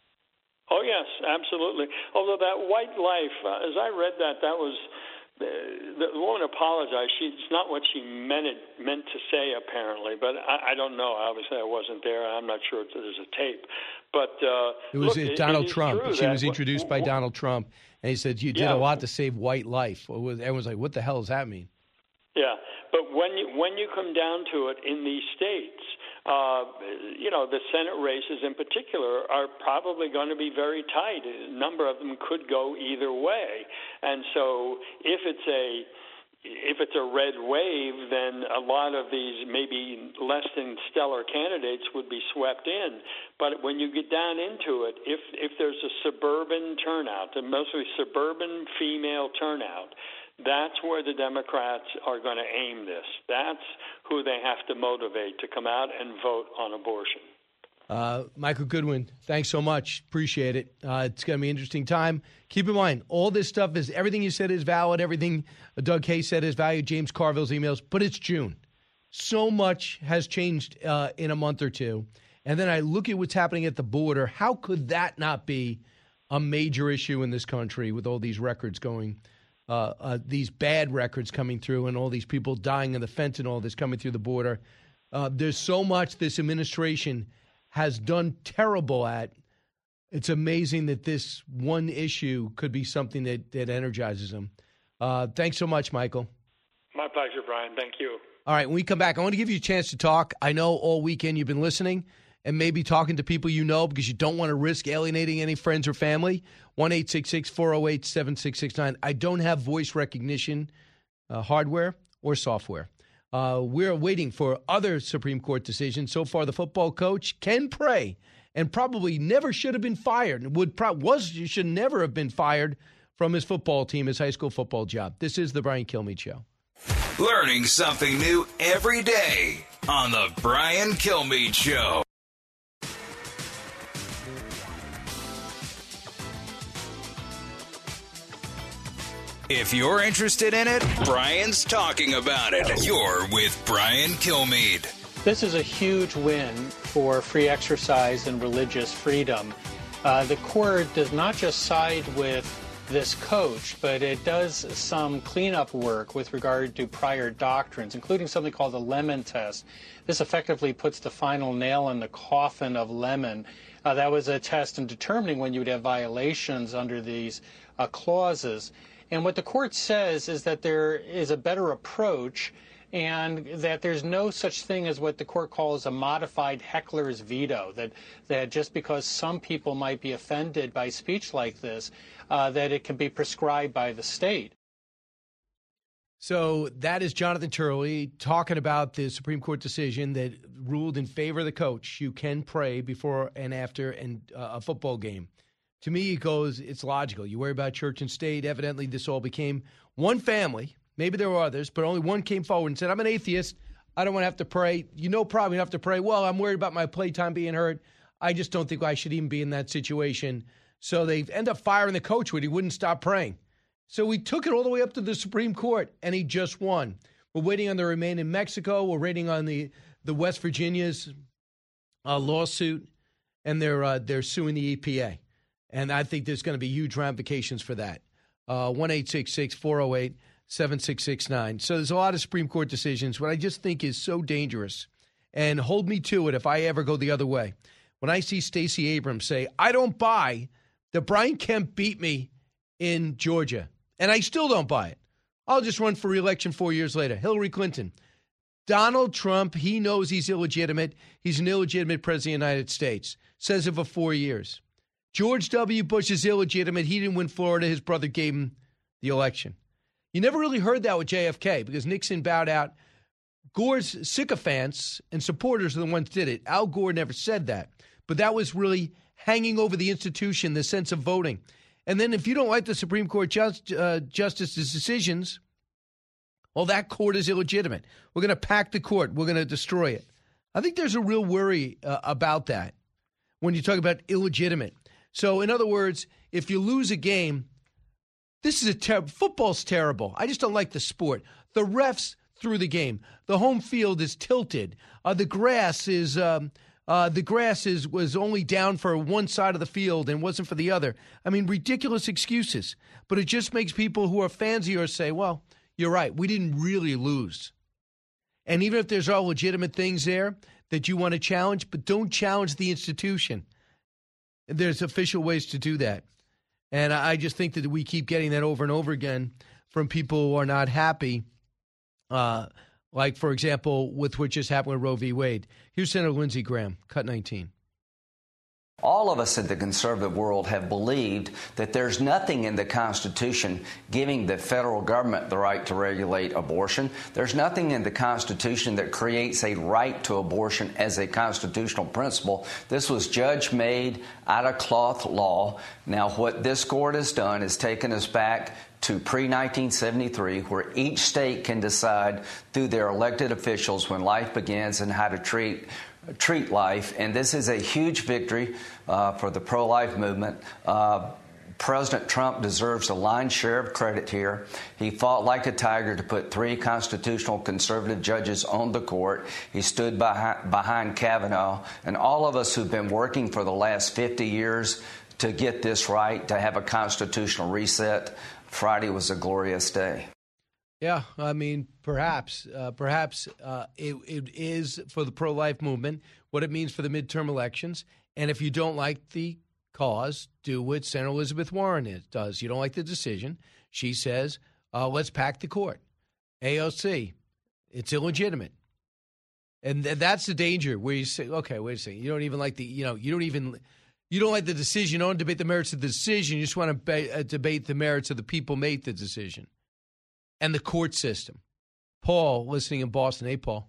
Oh, yes, absolutely. Although that white life, uh, as I read that, that was uh, the woman apologized. She, it's not what she meant it meant to say, apparently. But I, I don't know. Obviously, I wasn't there. I'm not sure if there's a tape. But uh, it was look, Donald it, it Trump. She that, was introduced by Donald Trump, and he said, "You did yeah. a lot to save white life." Everyone's like, "What the hell does that mean?" Yeah, but when you when you come down to it, in these states, uh, you know, the Senate races in particular are probably going to be very tight. A number of them could go either way, and so if it's a if it's a red wave, then a lot of these maybe less than stellar candidates would be swept in. But when you get down into it, if if there's a suburban turnout, a mostly suburban female turnout, that's where the Democrats are going to aim this. That's who they have to motivate to come out and vote on abortion. Uh, Michael Goodwin, thanks so much. Appreciate it. Uh, it's going to be an interesting time. Keep in mind, all this stuff is, everything you said is valid. Everything Doug Hay said is valid. James Carville's emails, but it's June. So much has changed uh, in a month or two. And then I look at what's happening at the border. How could that not be a major issue in this country with all these records going Uh, uh, these bad records coming through and all these people dying of the fentanyl that's coming through the border. Uh, there's so much this administration has done terrible at. It's amazing that this one issue could be something that, that energizes them. Uh, thanks so much, Michael. My pleasure, Brian. Thank you. All right, when we come back, I want to give you a chance to talk. I know all weekend you've been listening and maybe talking to people you know because you don't want to risk alienating any friends or family. one eight six six, four oh eight, seven six six nine. I don't have voice recognition uh, hardware or software. Uh, we're waiting for other Supreme Court decisions. So far, the football coach Ken Pray, and probably never should have been fired. Would pro- was should never have been fired from his football team, his high school football job. This is the Brian Kilmeade Show. Learning something new every day on the Brian Kilmeade Show. If you're interested in it, Brian's talking about it. You're with Brian Kilmeade. This is a huge win for free exercise and religious freedom. Uh, the court does not just side with this coach, but it does some cleanup work with regard to prior doctrines, including something called the Lemon Test. This effectively puts the final nail in the coffin of Lemon. Uh, that was a test in determining when you would have violations under these uh, clauses. And what the court says is that there is a better approach and that there's no such thing as what the court calls a modified heckler's veto, that, that just because some people might be offended by speech like this, uh, that it can be prescribed by the state. So that is Jonathan Turley talking about the Supreme Court decision that ruled in favor of the coach. You can pray before and after and, uh, a football game. To me, it goes, it's logical. You worry about church and state. Evidently, this all became one family. Maybe there were others, but only one came forward and said, I'm an atheist. I don't want to have to pray. You know, probably have to pray. Well, I'm worried about my playtime being hurt. I just don't think I should even be in that situation. So they end up firing the coach when he wouldn't stop praying. So we took it all the way up to the Supreme Court, and he just won. We're waiting on the remain in Mexico. We're waiting on the, the West Virginia's uh, lawsuit, and they're uh, they're suing the E P A. And I think there's going to be huge ramifications for that. Uh, one eight six six, four oh eight, seven six six nine. So there's a lot of Supreme Court decisions. What I just think is so dangerous, and hold me to it if I ever go the other way. When I see Stacey Abrams say, I don't buy that Brian Kemp beat me in Georgia, and I still don't buy it. I'll just run for re-election four years later. Hillary Clinton. Donald Trump, he knows he's illegitimate. He's an illegitimate president of the United States. Says it for four years. George W. Bush is illegitimate. He didn't win Florida. His brother gave him the election. You never really heard that with J F K because Nixon bowed out. Gore's sycophants and supporters are the ones who did it. Al Gore never said that. But that was really hanging over the institution, the sense of voting. And then if you don't like the Supreme Court just, uh, justice's decisions, well, that court is illegitimate. We're going to pack the court. We're going to destroy it. I think there's a real worry uh, about that when you talk about illegitimate. So, in other words, if you lose a game, this is a ter- football's terrible. I just don't like the sport. The refs threw the game. The home field is tilted. Uh, the grass is um, uh, the grass is was only down for one side of the field and wasn't for the other. I mean, ridiculous excuses. But it just makes people who are fans of yours say, "Well, you're right. We didn't really lose." And even if there's all legitimate things there that you want to challenge, but don't challenge the institution. There's official ways to do that. And I just think that we keep getting that over and over again from people who are not happy, uh, like, for example, with what just happened with Roe v. Wade. Here's Senator Lindsey Graham, cut nineteen. All of us in the conservative world have believed that there's nothing in the Constitution giving the federal government the right to regulate abortion. There's nothing in the Constitution that creates a right to abortion as a constitutional principle. This was judge-made, out-of-cloth law. Now, what this court has done is taken us back to pre nineteen seventy-three, where each state can decide through their elected officials when life begins and how to treat treat life. And this is a huge victory uh, for the pro-life movement. Uh, President Trump deserves a lion's share of credit here. He fought like a tiger to put three constitutional conservative judges on the court. He stood behind, behind Kavanaugh. And all of us who've been working for the last fifty years to get this right, to have a constitutional reset, Friday was a glorious day. Yeah, I mean, perhaps, uh, perhaps uh, it, it is for the pro-life movement what it means for the midterm elections. And if you don't like the cause, do what Senator Elizabeth Warren is, does. You don't like the decision. She says, uh, let's pack the court. A O C, it's illegitimate. And th- that's the danger where you say, okay, wait a second. You don't even like the, you know, you don't even, you don't like the decision. You don't debate the merits of the decision. You just want to ba- uh, debate the merits of the people made the decision. And the court system. Paul, listening in Boston. Hey, Paul.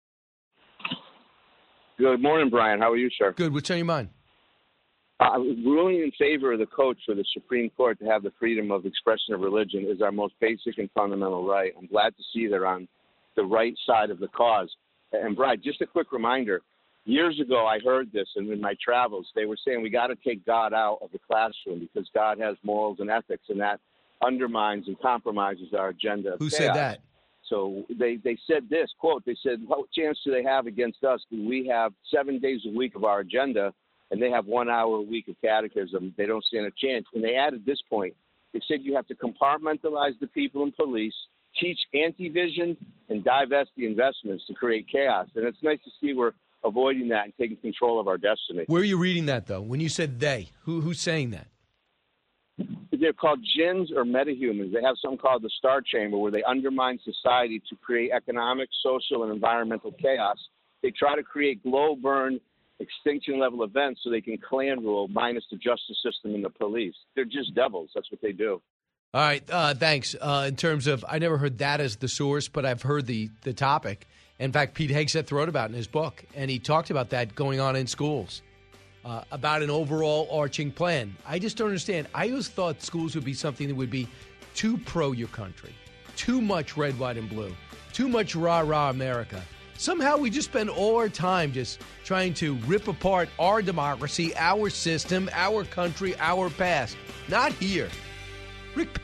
Good morning, Brian. How are you, sir? Good. What's on your mind? Uh, ruling in favor of the coach for the Supreme Court to have the freedom of expression of religion is our most basic and fundamental right. I'm glad to see they're on the right side of the cause. And, Brian, just a quick reminder. Years ago, I heard this, and in my travels, they were saying we got to take God out of the classroom because God has morals and ethics, and that undermines and compromises our agenda. Who said that? So they, they said this, quote, they said, what chance do they have against us? Do we have seven days a week of our agenda, and they have one hour a week of catechism? They don't stand a chance. And they added this point. They said you have to compartmentalize the people in police, teach anti-vision, and divest the investments to create chaos. And it's nice to see we're avoiding that and taking control of our destiny. Where are you reading that, though? When you said they, who who's saying that? They're called jinns or metahumans. They have something called the Star Chamber where they undermine society to create economic, social, and environmental chaos. They try to create glow burn, extinction-level events so they can clan rule minus the justice system and the police. They're just devils. That's what they do. All right, uh, thanks. Uh, in terms of, I never heard that as the source, but I've heard the, the topic. In fact, Pete Hegseth wrote about it in his book, and he talked about that going on in schools, uh, about an overall arching plan. I just don't understand. I always thought schools would be something that would be too pro your country, too much red, white, and blue, too much rah-rah America. Somehow we just spend all our time just trying to rip apart our democracy, our system, our country, our past. Not here. Rick.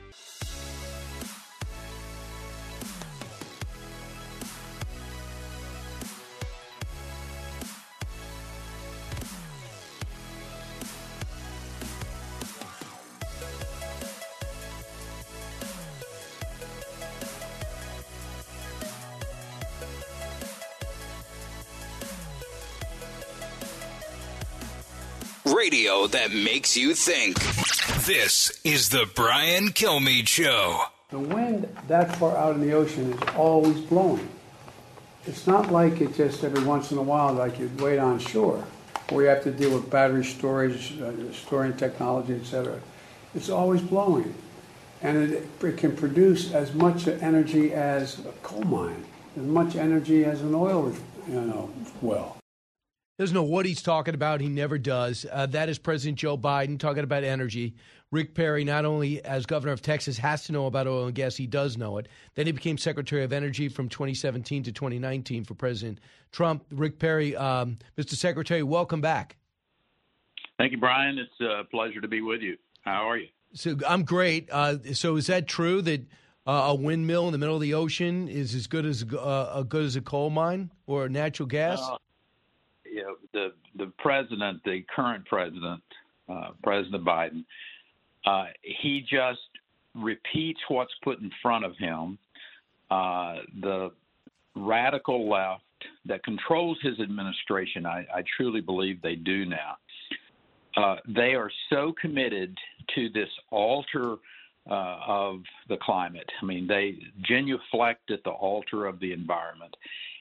Radio that makes you think. This is the Brian Kilmeade Show. The wind that far out in the ocean is always blowing. It's not like it just every once in a while, like you wait on shore, where you have to deal with battery storage, uh, storing technology, et cetera. It's always blowing. And it, it can produce as much energy as a coal mine, as much energy as an oil you know, well. Doesn't know what he's talking about. He never does. Uh, that is President Joe Biden talking about energy. Rick Perry, not only as governor of Texas, has to know about oil and gas. He does know it. Then he became Secretary of Energy from twenty seventeen to twenty nineteen for President Trump. Rick Perry, um, Mister Secretary, welcome back. Thank you, Brian. It's a pleasure to be with you. How are you? So I'm great. Uh, so is that true that uh, a windmill in the middle of the ocean is as good as uh, as good as a coal mine or natural gas? Uh, You know, the the president, the current president, uh, President Biden, uh, he just repeats what's put in front of him. Uh, the radical left that controls his administration, I, I truly believe they do now. Uh, they are so committed to this altar uh, of the climate. I mean, they genuflect at the altar of the environment,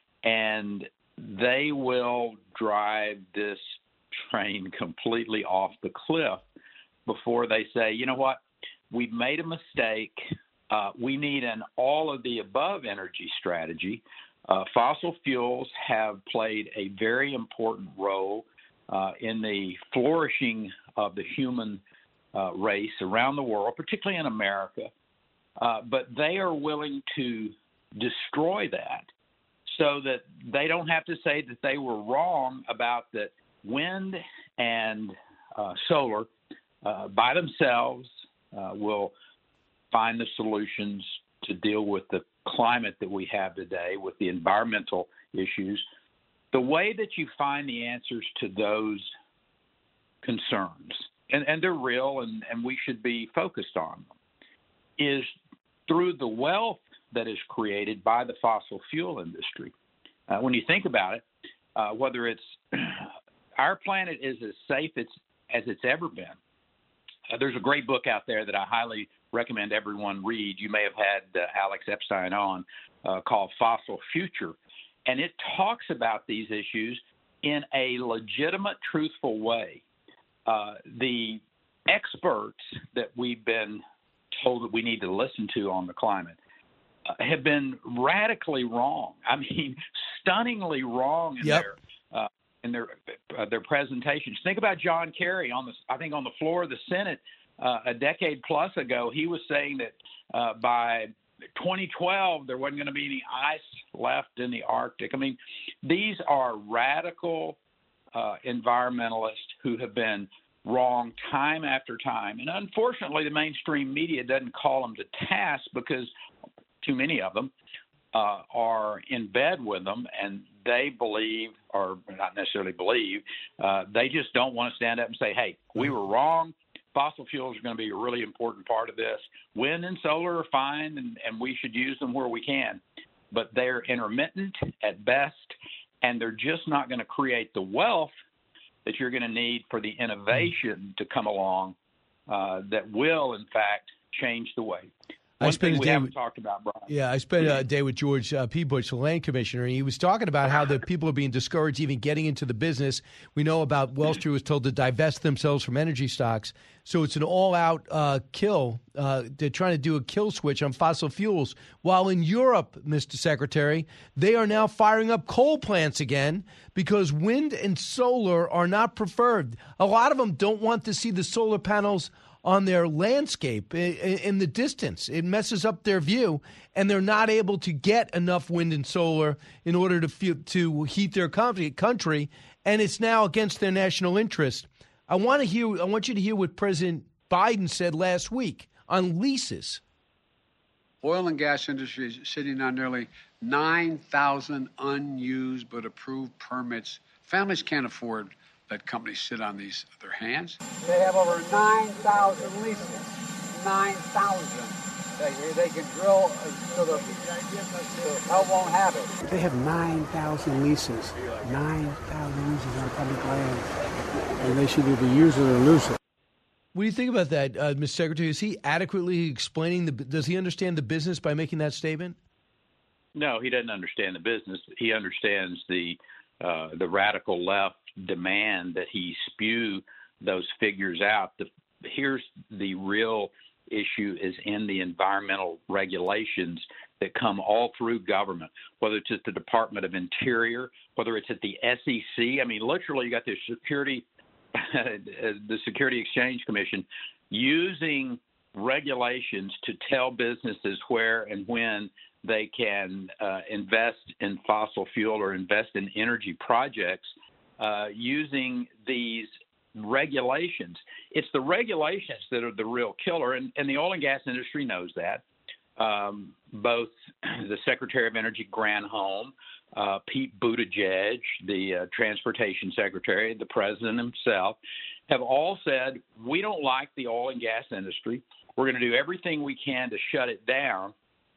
and they will drive this train completely off the cliff before they say, you know what, we've made a mistake. Uh, we need an all-of-the-above energy strategy. Uh, fossil fuels have played a very important role uh, in the flourishing of the human uh, race around the world, particularly in America. Uh, but they are willing to destroy that so that they don't have to say that they were wrong about that wind and uh, solar uh, by themselves uh, will find the solutions to deal with the climate that we have today, with the environmental issues. The way that you find the answers to those concerns, and, and they're real and, and we should be focused on them, is through the wealth that is created by the fossil fuel industry. Uh, when you think about it, uh, whether it's our planet is as safe as, as it's ever been. Uh, there's a great book out there that I highly recommend everyone read. You may have had uh, Alex Epstein on, uh, called Fossil Future. And it talks about these issues in a legitimate, truthful way. Uh, the experts that we've been told that we need to listen to on the climate uh, have been radically wrong. I mean, stunningly wrong in yep. their uh, in their uh, their presentations. Think about John Kerry on the I think on the floor of the Senate uh, a decade plus ago. He was saying that uh, by twenty twelve there wasn't going to be any ice left in the Arctic. I mean, these are radical uh, environmentalists who have been wrong time after time. And unfortunately, the mainstream media doesn't call them to task because too many of them uh, are in bed with them, and they believe, or not necessarily believe, uh, they just don't want to stand up and say, hey, we were wrong. Fossil fuels are going to be a really important part of this. Wind and solar are fine, and, and we should use them where we can. But they're intermittent at best, and they're just not going to create the wealth that you're going to need for the innovation to come along uh, that will, in fact, change the way. One I spent thing a we day haven't with, talked about, Brian. Yeah, I spent a day with George uh, P. Bush, the land commissioner, and he was talking about how the people are being discouraged even getting into the business. We know about Wall Street was told to divest themselves from energy stocks. So it's an all-out uh, kill. Uh, they're trying to do a kill switch on fossil fuels. While in Europe, Mister Secretary, they are now firing up coal plants again because wind and solar are not preferred. A lot of them don't want to see the solar panels on their landscape in the distance. It messes up their view, and they're not able to get enough wind and solar in order to feel, to heat their country, and it's now against their national interest. I want to hear. I want you to hear what President Biden said last week on leases. Oil and gas industry is sitting on nearly nine thousand unused but approved permits. Families can't afford that companies sit on these their hands. They have over nine thousand leases. nine thousand. They, they can drill so the, the hell won't have it. They have nine thousand leases. nine thousand leases on public land. And they should either use it or lose it. What do you think about that, uh, Mister Secretary? Is he adequately explaining the? Does he understand the business by making that statement? No, he doesn't understand the business. He understands the uh, the radical left demand that he spew those figures out. The, here's the real issue is in the environmental regulations that come all through government, whether it's at the Department of Interior, whether it's at the S E C. I mean, literally, you got the security, the Security Exchange Commission using regulations to tell businesses where and when they can uh, invest in fossil fuel or invest in energy projects uh, using these regulations. It's the regulations that are the real killer, and, and the oil and gas industry knows that. Um, both the Secretary of Energy, Granholm, uh, Pete Buttigieg, the uh, Transportation Secretary, the President himself, have all said, we don't like the oil and gas industry. We're going to do everything we can to shut it down.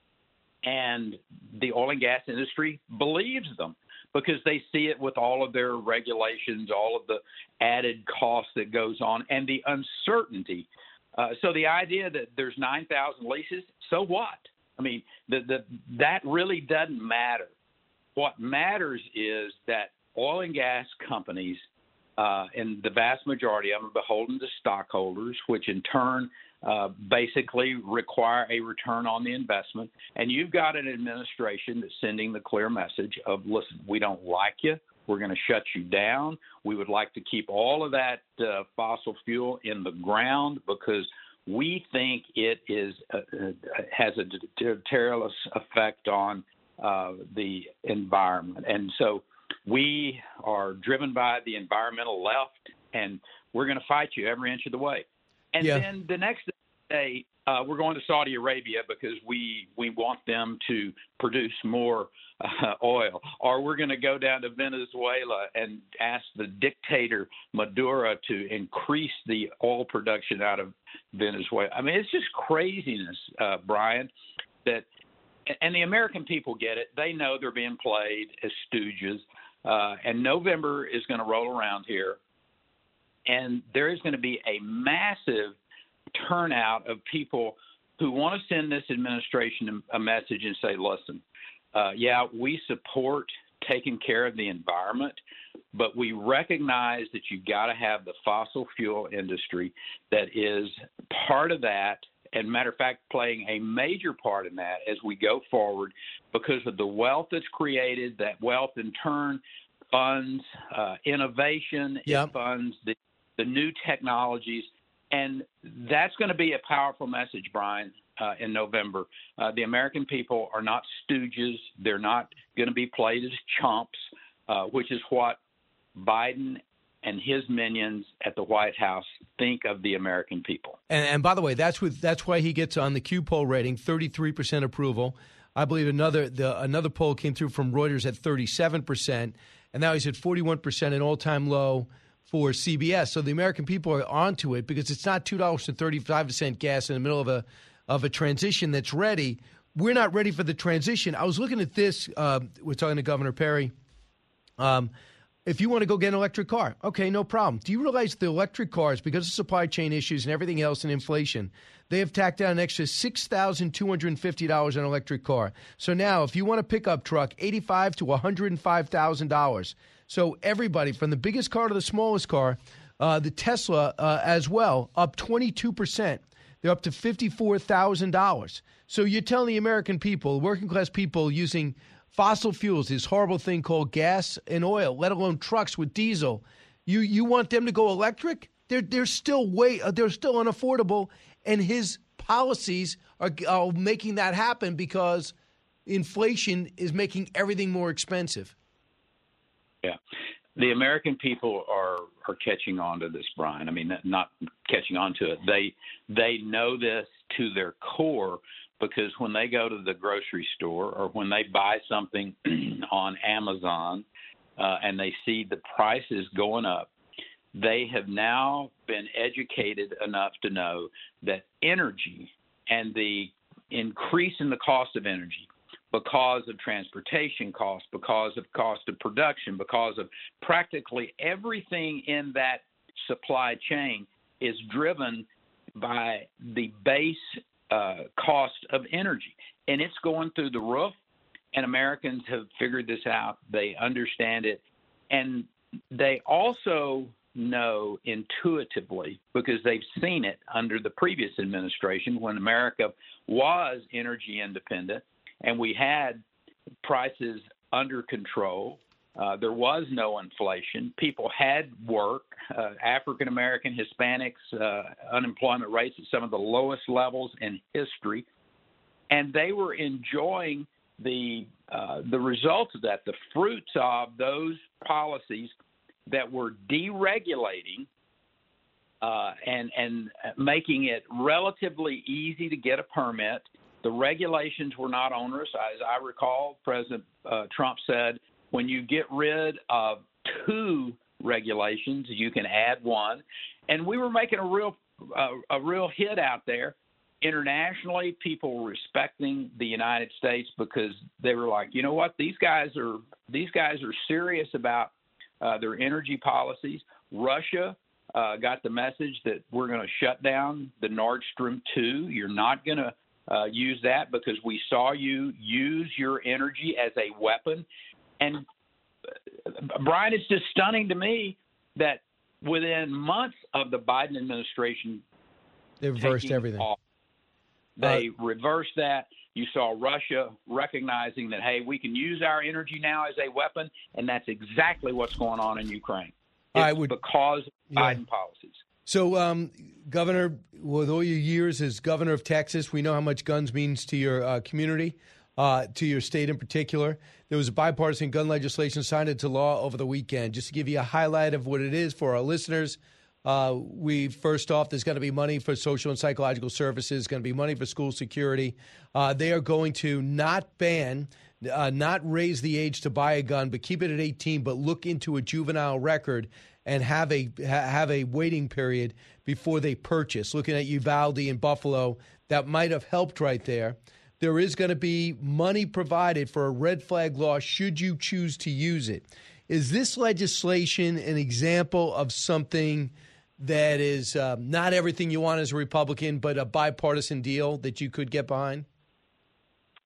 And the oil and gas industry believes them because they see it with all of their regulations, all of the added costs that goes on, and the uncertainty. Uh, so the idea that there's nine thousand leases, so what? I mean, the, the, that really doesn't matter. What matters is that oil and gas companies, uh, and the vast majority of them, are beholden to stockholders, which in turn uh, basically require a return on the investment. And you've got an administration that's sending the clear message of, listen, we don't like you. We're going to shut you down. We would like to keep all of that uh, fossil fuel in the ground because we think it is uh, uh, has a deleterious effect on uh, the environment. And so we are driven by the environmental left, and we're going to fight you every inch of the way. And yeah. then the next day, uh, we're going to Saudi Arabia because we, we want them to produce more uh, oil. Or we're going to go down to Venezuela and ask the dictator Maduro to increase the oil production out of Venezuela. I mean, it's just craziness, uh, Brian, that and the American people get it. They know they're being played as stooges. Uh, and November is going to roll around here, and there is going to be a massive turnout of people who want to send this administration a message and say, listen, uh, yeah, we support taking care of the environment, but we recognize that you got to have the fossil fuel industry that is part of that and matter of fact, playing a major part in that as we go forward because of the wealth that's created. That wealth in turn funds uh, innovation, yep. it funds the, the new technologies, and that's going to be a powerful message, Brian, uh, in November. Uh, the American people are not stooges. They're not going to be played as chumps, uh, which is what Biden and his minions at the White House think of the American people. And, and by the way, that's with, that's why he gets on the Q poll rating, thirty-three percent approval. I believe another the, another poll came through from Reuters at thirty-seven percent, and now he's at forty-one percent, an all-time low for C B S. So the American people are onto it because it's not two dollars and thirty-five cents gas in the middle of a of a transition that's ready. We're not ready for the transition. I was looking at this. Uh, we're talking to Governor Perry. Um, if you want to go get an electric car, okay, no problem. Do you realize the electric cars, because of supply chain issues and everything else and inflation, they have tacked down an extra six thousand two hundred fifty dollars on an electric car. So now if you want a pickup truck, eighty-five thousand to one hundred five thousand dollars. So everybody, from the biggest car to the smallest car, uh, the Tesla uh, as well, up twenty-two percent. They're up to fifty-four thousand dollars. So you're telling the American people, working class people, using fossil fuels, this horrible thing called gas and oil, let alone trucks with diesel, you you want them to go electric? They're they're still way they're still unaffordable, and his policies are, are making that happen because inflation is making everything more expensive. Yeah. The American people are, are catching on to this, Brian. I mean, not catching on to it. They they know this to their core because when they go to the grocery store or when they buy something on Amazon uh, and they see the prices going up, they have now been educated enough to know that energy and the increase in the cost of energy because of transportation costs, because of cost of production, because of practically everything in that supply chain is driven by the base uh, cost of energy. And it's going through the roof, and Americans have figured this out. They understand it. And they also know intuitively, because they've seen it under the previous administration when America was energy independent, and we had prices under control. Uh, there was no inflation. People had work. Uh, African-American, Hispanics, uh, unemployment rates at some of the lowest levels in history. And they were enjoying the uh, the results of that, the fruits of those policies that were deregulating uh, and, and making it relatively easy to get a permit. The regulations were not onerous. As I recall, President uh, Trump said, when you get rid of two regulations, you can add one. And we were making a real uh, a real hit out there. Internationally, people were respecting the United States because they were like, you know what, these guys are these guys are serious about uh, their energy policies. Russia uh, got the message that we're going to shut down the Nord Stream two. You're not going to Uh, use that because we saw you use your energy as a weapon. And, uh, Brian, it's just stunning to me that within months of the Biden administration they reversed everything. Off, they uh, reversed that. You saw Russia recognizing that, hey, we can use our energy now as a weapon, and that's exactly what's going on in Ukraine. It's I would, because of yeah. Biden policies. So, um, Governor, with all your years as governor of Texas, we know how much guns means to your uh, community, uh, to your state in particular. There was a bipartisan gun legislation signed into law over the weekend. Just to give you a highlight of what it is for our listeners, uh, we first off, there's going to be money for social and psychological services, going to be money for school security. Uh, they are going to not ban, uh, not raise the age to buy a gun, but keep it at eighteen, but look into a juvenile record and have a have a waiting period before they purchase. Looking at Uvalde in Buffalo, that might have helped right there. There is going to be money provided for a red flag law should you choose to use it. Is this legislation an example of something that is uh, not everything you want as a Republican, but a bipartisan deal that you could get behind?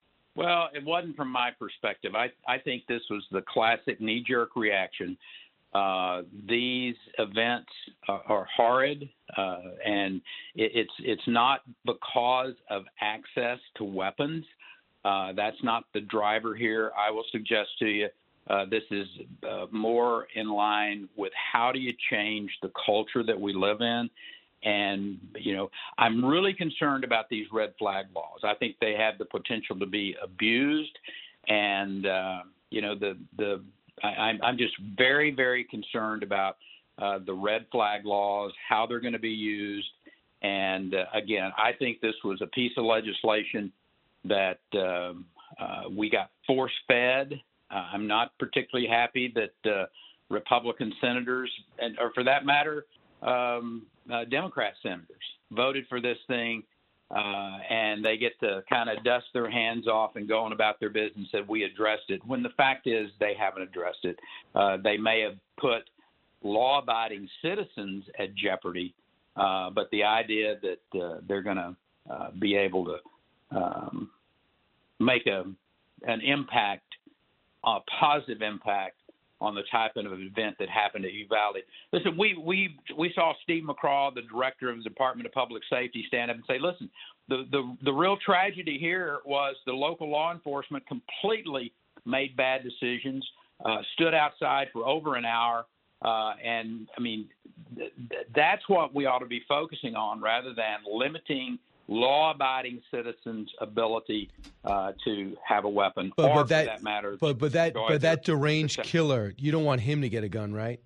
Well, it wasn't from my perspective. I, I think this was the classic knee-jerk reaction Uh, these events are, are horrid, uh, and it, it's it's not because of access to weapons. Uh, that's not the driver here. I will suggest to you uh, this is uh, more in line with how do you change the culture that we live in. And, you know, I'm really concerned about these red flag laws. I think they have the potential to be abused. And, uh, you know, the the I, I'm, I'm just very, very concerned about uh, the red flag laws, how they're going to be used. And, uh, again, I think this was a piece of legislation that uh, uh, we got force-fed. Uh, I'm not particularly happy that uh, Republican senators, and or for that matter, um, uh, Democrat senators, voted for this thing, uh, and they get to kind of dust their hands off and go on about their business that we addressed it, when the fact is they haven't addressed it. Uh, they may have put law-abiding citizens at jeopardy, uh, but the idea that uh, they're going to uh, be able to um, make a an impact, a positive impact on the type of event that happened at Uvalde. Listen, we we we saw Steve McCraw, the director of the Department of Public Safety, stand up and say, listen, the, the, the real tragedy here was the local law enforcement completely made bad decisions, uh, stood outside for over an hour, uh, and, I mean, th- th- that's what we ought to be focusing on rather than limiting law-abiding citizens' ability uh, to have a weapon, but, or but that, for that matter, but but that but that deranged protect. killer, you don't want him to get a gun, right?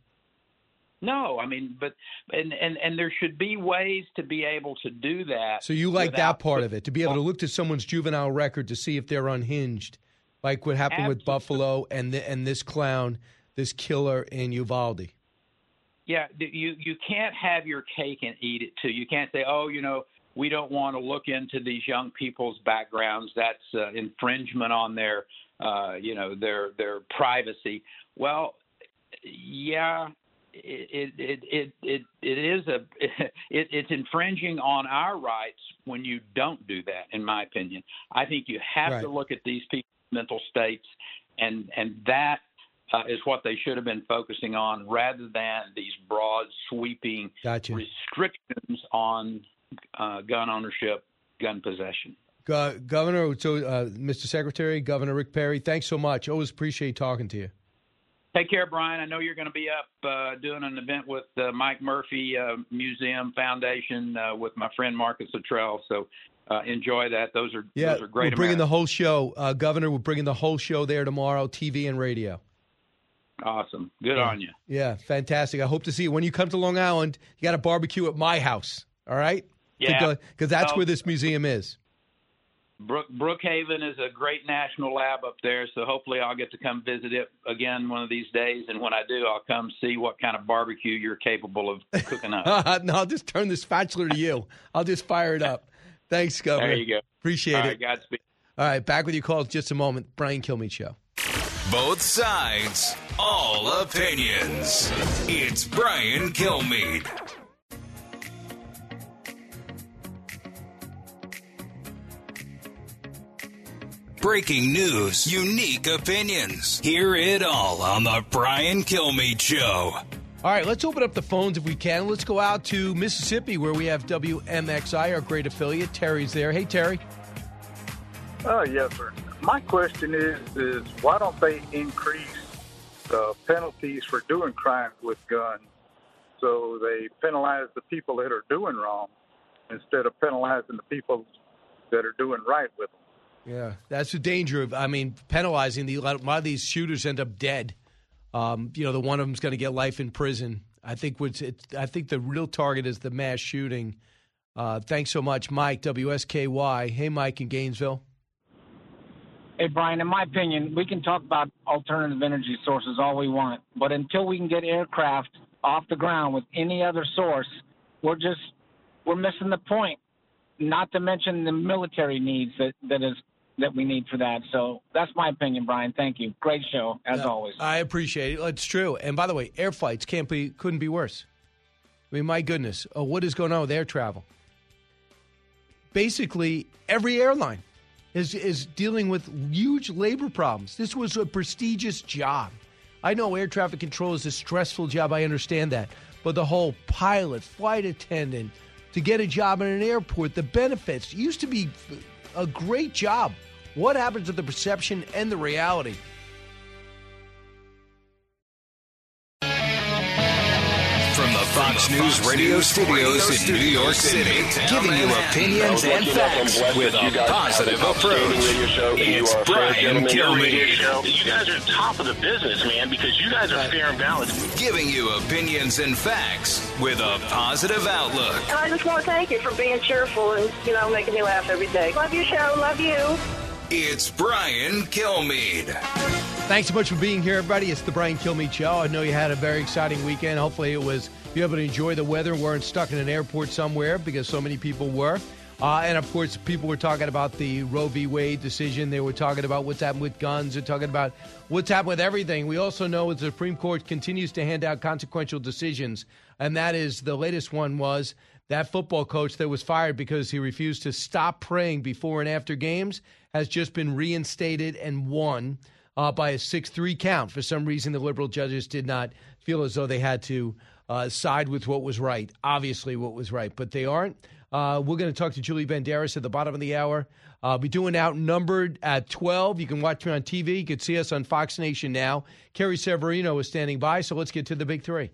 No, I mean, but and, and and there should be ways to be able to do that. So you like without that part of it, to be able to look to someone's juvenile record to see if they're unhinged, like what happened Absolutely. with Buffalo and the, and this clown, this killer in Uvalde. Yeah, you you can't have your cake and eat it too. You can't say, oh, you know, we don't want to look into these young people's backgrounds. That's uh, infringement on their, uh, you know, their their privacy. Well, yeah, it it it it, it is a it, it's infringing on our rights when you don't do that. In my opinion, I think you have Right. to look at these people's mental states, and and that uh, is what they should have been focusing on, rather than these broad, sweeping Gotcha. restrictions on Uh, gun ownership, gun possession. Go- Governor, so uh, Mister Secretary, Governor Rick Perry, thanks so much. Always appreciate talking to you. Take care, Brian. I know you're going to be up uh, doing an event with the Mike Murphy uh, Museum Foundation uh, with my friend Marcus Luttrell. So uh, enjoy that. Those are Yeah, those are great. we're bringing the Americans. whole show. Uh, Governor, we're bringing the whole show there tomorrow, T V and radio. Awesome. Good yeah. on you. Yeah, fantastic. I hope to see you. When you come to Long Island, you got a barbecue at my house, all right? Yeah. Because that's Well, where this museum is. Brook, Brookhaven is a great national lab up there, so hopefully I'll get to come visit it again one of these days. And when I do, I'll come see what kind of barbecue you're capable of cooking up. No, I'll just turn the spatula to you. I'll just fire it up. Thanks, Governor. There you go. Appreciate All it. right, Godspeed. All right, back with your calls in just a moment. Brian Kilmeade Show. Both sides, all opinions. It's Brian Kilmeade. Breaking news, unique opinions. Hear it all on the Brian Kilmeade Show. All right, let's open up the phones if we can. Let's go out to Mississippi where we have W M X I, our great affiliate. Terry's there. Hey, Terry. Oh, yes, sir. My question is, is why don't they increase the penalties for doing crimes with guns so they penalize the people that are doing wrong instead of penalizing the people that are doing right with them? Yeah, that's the danger of, I mean, penalizing. The, a lot of these shooters end up dead. Um, you know, the one of them's going to get life in prison. I think what's it, I think the real target is the mass shooting. Uh, thanks so much, Mike, W S K Y. Hey, Mike in Gainesville. Hey, Brian, in my opinion, we can talk about alternative energy sources all we want, but until we can get aircraft off the ground with any other source, we're just we're missing the point. Not to mention the military needs that, that is that we need for that. So that's my opinion, Brian. Thank you. Great show, as Yeah, always. I appreciate it. It's true. And by the way, air flights can't be couldn't be worse. I mean, my goodness, uh, what is going on with air travel? Basically, every airline is is dealing with huge labor problems. This was a prestigious job. I know air traffic control is a stressful job. I understand that. But the whole pilot, flight attendant, to get a job in an airport, the benefits used to be a great job. What happens to the perception and the reality? From the Fox News radio studios in New York City, giving you opinions and facts with a positive approach. It's Brian Kilmeade. You guys are top of the business, man, because you guys are fair and balanced. Giving you opinions and facts with a positive outlook. And I just want to thank you for being cheerful and, you know, making me laugh every day. Love your show. Love you. It's Brian Kilmeade. Thanks so much for being here, everybody. It's the Brian Kilmeade Show. I know you had a very exciting weekend. Hopefully it was you able to enjoy the weather and weren't stuck in an airport somewhere, because so many people were. Uh, and, of course, people were talking about the Roe v. Wade decision. They were talking about what's happened with guns. They're talking about what's happened with everything. We also know the Supreme Court continues to hand out consequential decisions, and that is the latest one was that football coach that was fired because he refused to stop praying before and after games has just been reinstated and won uh, by a six three count. For some reason, the liberal judges did not feel as though they had to uh, side with what was right, obviously what was right, but they aren't. Uh, we're going to talk to Julie Banderas at the bottom of the hour. I'll uh, be doing Outnumbered at twelve. You can watch me on T V. You can see us on Fox Nation now. Kerry Severino is standing by, so let's get to the big three.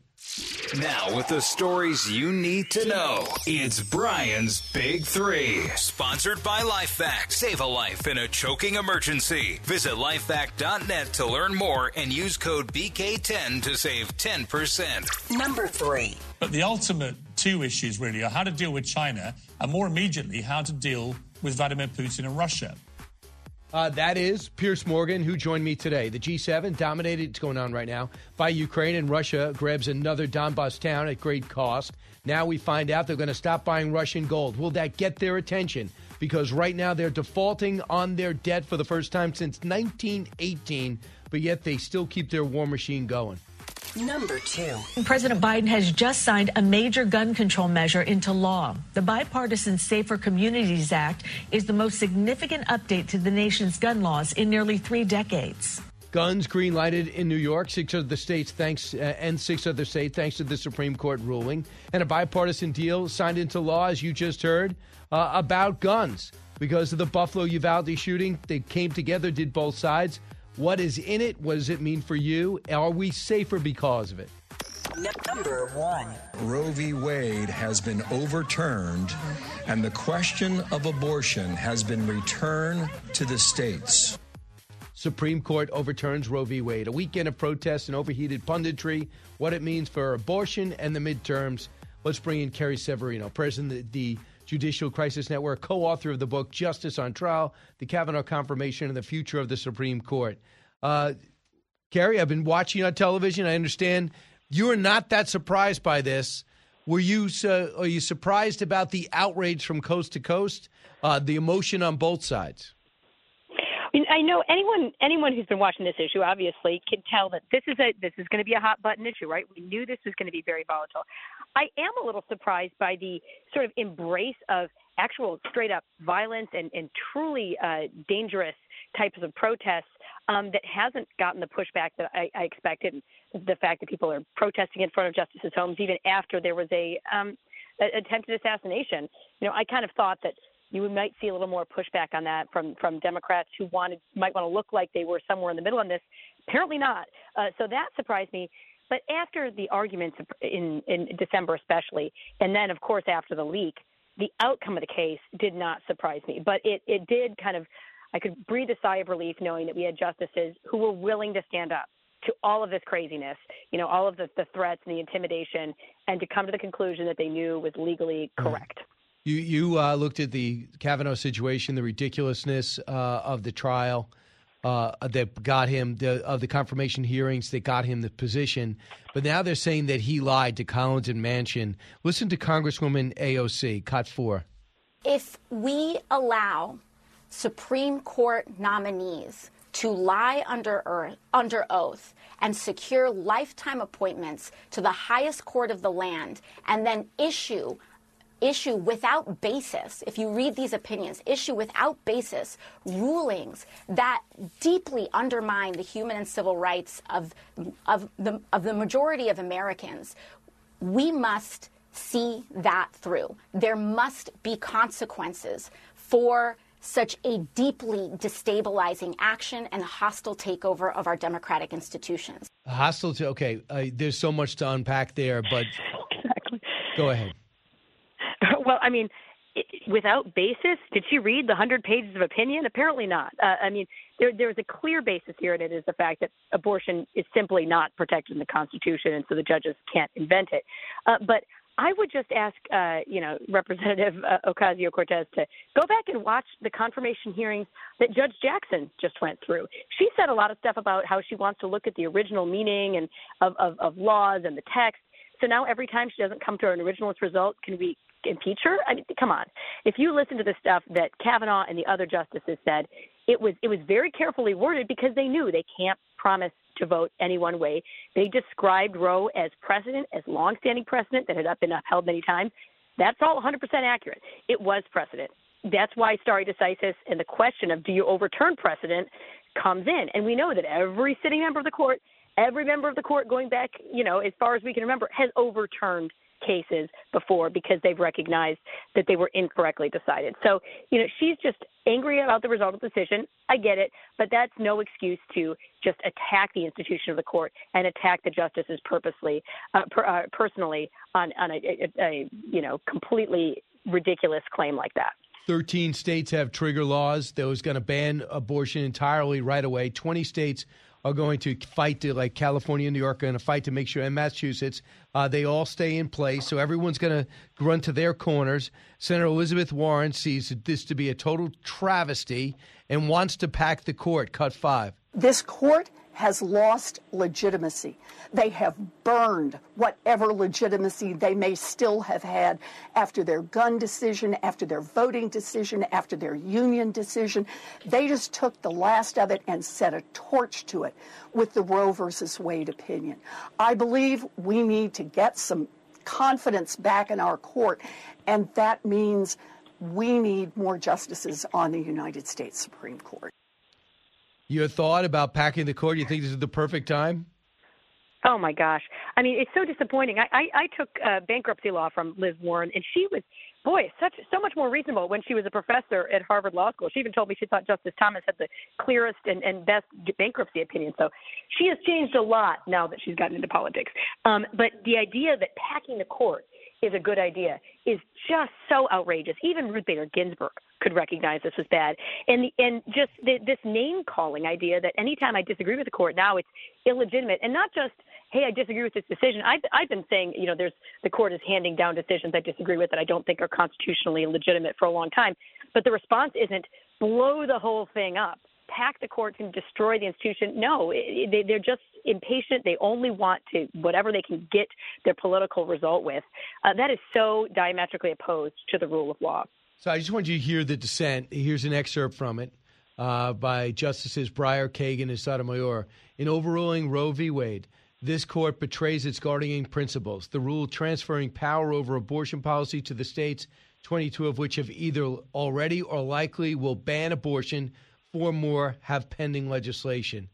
Now, with the stories you need to know, it's Brian's Big Three. Sponsored by LifeVac. Save a life in a choking emergency. Visit lifevac dot net to learn more and use code B K ten to save ten percent. Number three. But the ultimate two issues really are how to deal with China and, more immediately, how to deal with Vladimir Putin and Russia. Uh, that is Piers Morgan, who joined me today. The G seven dominated, it's going on right now, by Ukraine, and Russia grabs another Donbas town at great cost. Now we find out they're going to stop buying Russian gold. Will that get their attention? Because right now they're defaulting on their debt for the first time since nineteen eighteen, but yet they still keep their war machine going. Number two. President Biden has just signed a major gun control measure into law. The bipartisan Safer Communities Act is the most significant update to the nation's gun laws in nearly three decades. Guns green-lighted in New York, six other states, thanks, uh, and six other states, thanks to the Supreme Court ruling, and a bipartisan deal signed into law, as you just heard, uh, about guns. Because of the Buffalo Uvalde shooting, they came together, did both sides. What is in it? What does it mean for you? Are we safer because of it? Number one. Roe v. Wade has been overturned, and the question of abortion has been returned to the states. Supreme Court overturns Roe v. Wade. A weekend of protests and overheated punditry, what it means for abortion and the midterms. Let's bring in Kerry Severino, president of the Judicial Crisis Network, co-author of the book Justice on Trial, The Kavanaugh Confirmation and the Future of the Supreme Court. Uh, Kerry, I've been watching on television. I understand you are not that surprised by this. Were you uh, are you surprised about the outrage from coast to coast, uh, the emotion on both sides? I know anyone anyone who's been watching this issue obviously can tell that this is a this is going to be a hot button issue, right? We knew this was going to be very volatile. I am a little surprised by the sort of embrace of actual straight up violence and, and truly uh, dangerous types of protests um, that hasn't gotten the pushback that I, I expected. The fact that people are protesting in front of justices' homes even after there was a, um, a attempted assassination. You know, I kind of thought that you might see a little more pushback on that from, from Democrats who wanted might want to look like they were somewhere in the middle on this. Apparently not. Uh, so that surprised me. But after the arguments in, in December especially, and then, of course, after the leak, the outcome of the case did not surprise me. But it, it did kind of – I could breathe a sigh of relief knowing that we had justices who were willing to stand up to all of this craziness, you know, all of the, the threats and the intimidation, and to come to the conclusion that they knew was legally correct. Mm-hmm. You you uh, looked at the Kavanaugh situation, the ridiculousness uh, of the trial uh, that got him, the, of the confirmation hearings that got him the position. But now they're saying that he lied to Collins and Manchin. Listen to Congresswoman A O C, cut four. If we allow Supreme Court nominees to lie under, earth, under oath and secure lifetime appointments to the highest court of the land and then issue issue without basis, if you read these opinions, issue without basis rulings that deeply undermine the human and civil rights of, of, the, of the majority of Americans, we must see that through. There must be consequences for such a deeply destabilizing action and hostile takeover of our democratic institutions. Hostile to, okay, uh, there's so much to unpack there, but exactly. Go ahead. Well, I mean, it, without basis, did she read the one hundred pages of opinion? Apparently not. Uh, I mean, there, there's a clear basis here, and it is the fact that abortion is simply not protected in the Constitution, and so the judges can't invent it. Uh, but I would just ask, uh, you know, Representative uh, Ocasio-Cortez to go back and watch the confirmation hearings that Judge Jackson just went through. She said a lot of stuff about how she wants to look at the original meaning and of, of, of laws and the text. So now every time she doesn't come to an originalist result, can we impeach her? I mean, come on. If you listen to the stuff that Kavanaugh and the other justices said, it was it was very carefully worded because they knew they can't promise to vote any one way. They described Roe as precedent, as longstanding precedent that had been upheld many times. That's all one hundred percent accurate. It was precedent. That's why stare decisis and the question of do you overturn precedent comes in. And we know that every sitting member of the court, every member of the court going back, you know, as far as we can remember, has overturned cases before because they've recognized that they were incorrectly decided. So, you know, she's just angry about the result of the decision. I get it, but that's no excuse to just attack the institution of the court and attack the justices purposely, uh, per, uh, personally on, on a, a, a, you know, completely ridiculous claim like that. thirteen states have trigger laws that was going to ban abortion entirely right away. twenty states are going to fight to, like California and New York, are going to fight to make sure, and Massachusetts, uh, they all stay in place. So everyone's going to run to their corners. Senator Elizabeth Warren sees this to be a total travesty and wants to pack the court. Cut five. This court has lost legitimacy. They have burned whatever legitimacy they may still have had after their gun decision, after their voting decision, after their union decision. They just took the last of it and set a torch to it with the Roe versus Wade opinion. I believe we need to get some confidence back in our court, and that means we need more justices on the United States Supreme Court. Your thought about packing the court? You think this is the perfect time? Oh, my gosh. I mean, it's so disappointing. I, I, I took uh, bankruptcy law from Liz Warren, and she was, boy, such so much more reasonable when she was a professor at Harvard Law School. She even told me she thought Justice Thomas had the clearest and, and best bankruptcy opinion. So she has changed a lot now that she's gotten into politics. Um, but the idea that packing the court is a good idea is just so outrageous. Even Ruth Bader Ginsburg could recognize this was bad. And the, and just the, this name-calling idea that anytime I disagree with the court, now it's illegitimate. And not just, hey, I disagree with this decision. I've, I've been saying, you know, there's the court is handing down decisions I disagree with that I don't think are constitutionally legitimate for a long time. But the response isn't blow the whole thing up, pack the courts and destroy the institution. No, it, they, they're just impatient. They only want to, whatever they can get their political result with. Uh, that is so diametrically opposed to the rule of law. So I just want you to hear the dissent. Here's an excerpt from it uh, by Justices Breyer, Kagan, and Sotomayor. In overruling Roe v. Wade, this court betrays its guardian principles. The rule transferring power over abortion policy to the states, twenty-two of which have either already or likely will ban abortion, four more have pending legislation.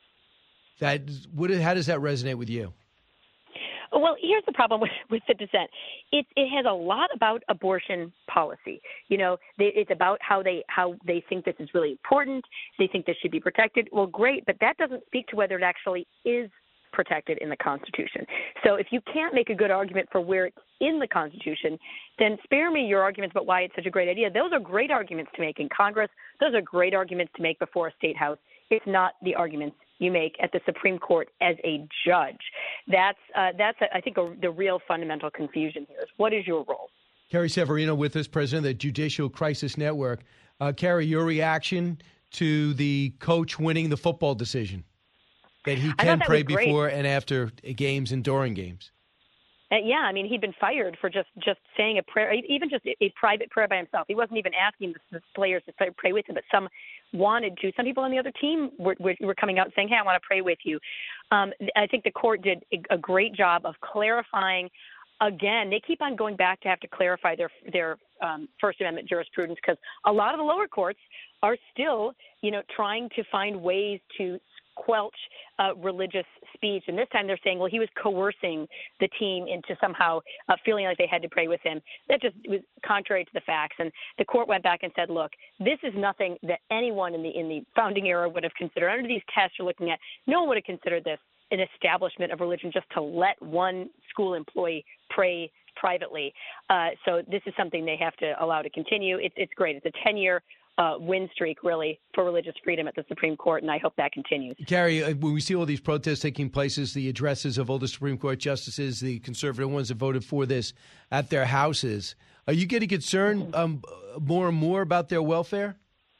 That what? How does that resonate with you? Well, here's the problem with, with the dissent. It, it has a lot about abortion policy. You know, they, it's about how they how they think this is really important. They think this should be protected. Well, great, but that doesn't speak to whether it actually is protected in the Constitution. So if you can't make a good argument for where it's in the Constitution, then spare me your arguments about why it's such a great idea. Those are great arguments to make in Congress. Those are great arguments to make before a state house. It's not the arguments you make at the Supreme Court as a judge. That's, uh, that's a, I think, a, the real fundamental confusion here is what is your role? Carrie Severino with us, president of the Judicial Crisis Network. Uh, Carrie, your reaction to the coach winning the football decision, that he can that pray before and after games and during games. Uh, yeah, I mean, he'd been fired for just, just saying a prayer, even just a, a private prayer by himself. He wasn't even asking the, the players to pray, pray with him, but some wanted to. Some people on the other team were, were, were coming out and saying, hey, I want to pray with you. Um, I think the court did a, a great job of clarifying again, they keep on going back to have to clarify their their um, First Amendment jurisprudence because a lot of the lower courts are still, you know, trying to find ways to squelch uh, religious speech. And this time they're saying, well, he was coercing the team into somehow uh, feeling like they had to pray with him. That just was contrary to the facts. And the court went back and said, look, this is nothing that anyone in the in the founding era would have considered. Under these tests you're looking at, no one would have considered this an establishment of religion just to let one school employee pray privately. Uh, so this is something they have to allow to continue. It's, it's great. It's a ten-year uh, win streak, really, for religious freedom at the Supreme Court, and I hope that continues. Carrie, uh, when we see all these protests taking places, the addresses of all the Supreme Court justices, the conservative ones that voted for this at their houses, are you getting concerned um, more and more about their welfare?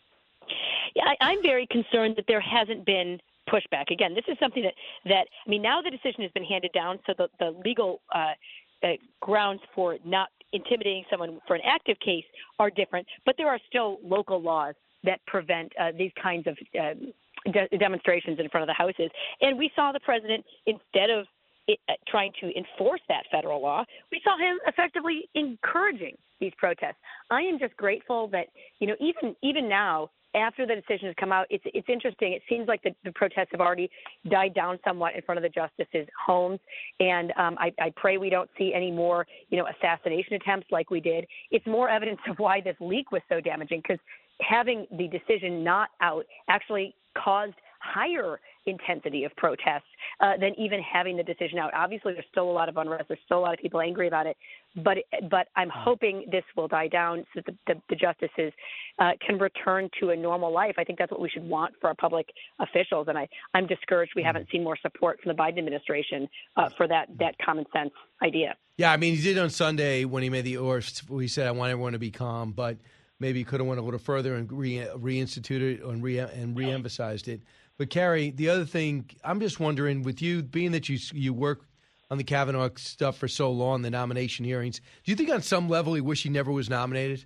Yeah, I, I'm very concerned that there hasn't been pushback. Again, this is something that, that I mean, now the decision has been handed down, so the, the legal uh, uh, grounds for not intimidating someone for an active case are different, but there are still local laws that prevent uh, these kinds of uh, de- demonstrations in front of the houses. And we saw the president, instead of it, uh, trying to enforce that federal law, we saw him effectively encouraging these protests. I am just grateful that, you know, even even now, after the decision has come out, it's it's interesting. It seems like the, the protests have already died down somewhat in front of the justices' homes, and um, I, I pray we don't see any more, you know, assassination attempts like we did. It's more evidence of why this leak was so damaging, because having the decision not out actually caused higher intensity of protests uh, than even having the decision out. Obviously, there's still a lot of unrest. There's still a lot of people angry about it. But but I'm hoping this will die down so that the, the, the justices uh, can return to a normal life. I think that's what we should want for our public officials. And I, I'm discouraged we haven't seen more support from the Biden administration uh, for that, that common sense idea. Yeah, I mean, he did on Sunday when he made the or he said, I want everyone to be calm, but maybe he could have went a little further and re- reinstituted it and, re- and reemphasized it. But, Carrie, the other thing, I'm just wondering, with you, being that you you work on the Kavanaugh stuff for so long, the nomination hearings, do you think on some level he wish he never was nominated?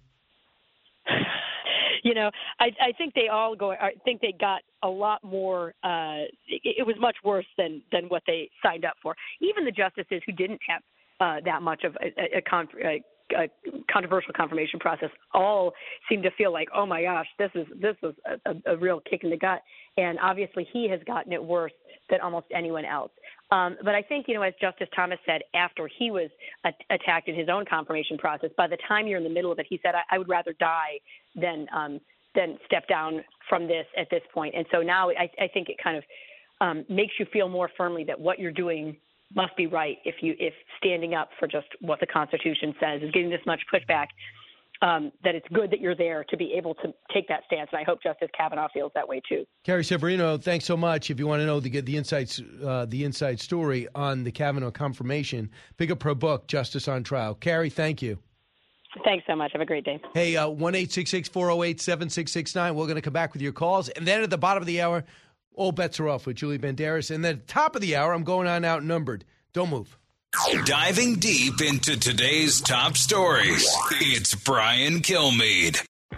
You know, I, I think they all go. I think they got a lot more. Uh, it, it was much worse than, than what they signed up for. Even the justices who didn't have uh, that much of a, a, a, con- a a controversial confirmation process all seem to feel like, oh my gosh, this is this was a, a real kick in the gut. And obviously he has gotten it worse than almost anyone else. Um, but I think, you know, as Justice Thomas said after he was a- attacked in his own confirmation process, by the time you're in the middle of it, he said, I, I would rather die than um, than step down from this at this point. And so now I, I think it kind of um, makes you feel more firmly that what you're doing must be right if you if standing up for just what the Constitution says is getting this much pushback, um, that it's good that you're there to be able to take that stance. And I hope Justice Kavanaugh feels that way too. Carrie Severino, thanks so much. If you want to know the the insights, uh, the inside story on the Kavanaugh confirmation, pick up her book, Justice on Trial. Carrie, thank you. Thanks so much. Have a great day. Hey, uh, one eight six six, four oh eight, seven six six nine. We're going to come back with your calls. And then at the bottom of the hour, all bets are off with Julie Banderas. And then at the top of the hour, I'm going on outnumbered. Don't move. Diving deep into today's top stories, it's Brian Kilmeade.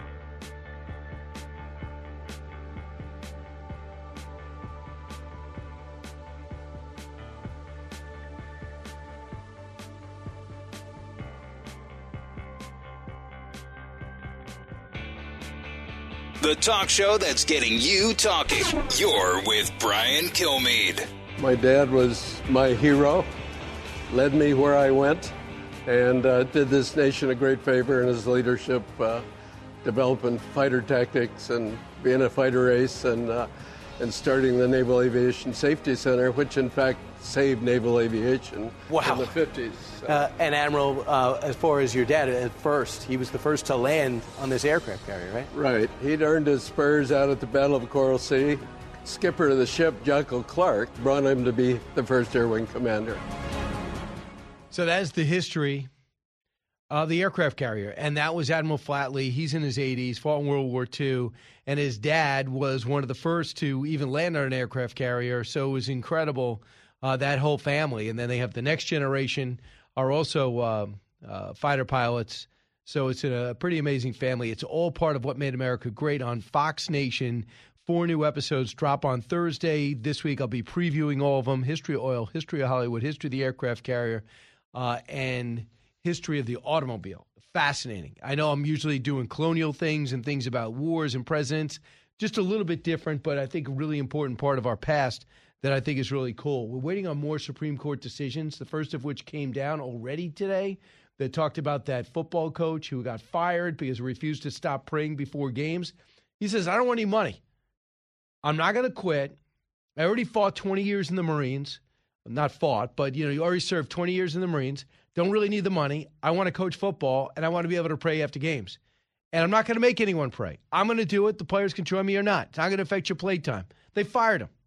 The talk show that's getting you talking. You're with Brian Kilmeade. My dad was my hero, led me where I went, and uh, did this nation a great favor in his leadership, uh, developing fighter tactics and being a fighter ace and, uh, and starting the Naval Aviation Safety Center, which in fact saved naval aviation wow. in the fifties. So. Uh, and Admiral, uh, as far as your dad, at first, he was the first to land on this aircraft carrier, right? Right. He'd earned his spurs out at the Battle of Coral Sea. Skipper of the ship, Jocko Clark, brought him to be the first Air Wing commander. So that's the history of the aircraft carrier. And that was Admiral Flatley. He's in his eighties, fought in World War Two. And his dad was one of the first to even land on an aircraft carrier. So it was incredible, uh, that whole family. And then they have the next generation are also uh, uh, fighter pilots. So it's a pretty amazing family. It's all part of what made America great on Fox Nation. Four new episodes drop on Thursday. This week I'll be previewing all of them. History of Oil, History of Hollywood, History of the Aircraft Carrier. uh, and history of the automobile. Fascinating. I know I'm usually doing colonial things and things about wars and presidents, just a little bit different, but I think a really important part of our past that I think is really cool. We're waiting on more Supreme Court decisions, the first of which came down already today, that talked about that football coach who got fired because he refused to stop praying before games. He says, I don't want any money. I'm not going to quit. I already fought twenty years in the Marines. Not fought, but, you know, you already served twenty years in the Marines. Don't really need the money. I want to coach football, and I want to be able to pray after games. And I'm not going to make anyone pray. I'm going to do it. The players can join me or not. It's not going to affect your play time. They fired him.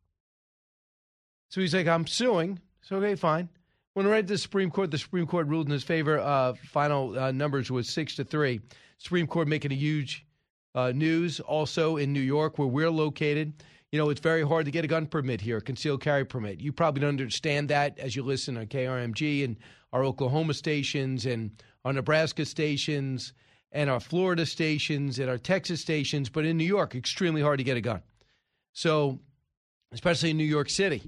So he's like, I'm suing. So, okay, fine. When I read the Supreme Court, the Supreme Court ruled in his favor. Uh, final uh, numbers was six to three. Supreme Court making a huge uh, news also in New York where we're located. You know, it's very hard to get a gun permit here, a concealed carry permit. You probably don't understand that as you listen on K R M G and our Oklahoma stations and our Nebraska stations and our Florida stations and our Texas stations. But in New York, extremely hard to get a gun. So, especially in New York City.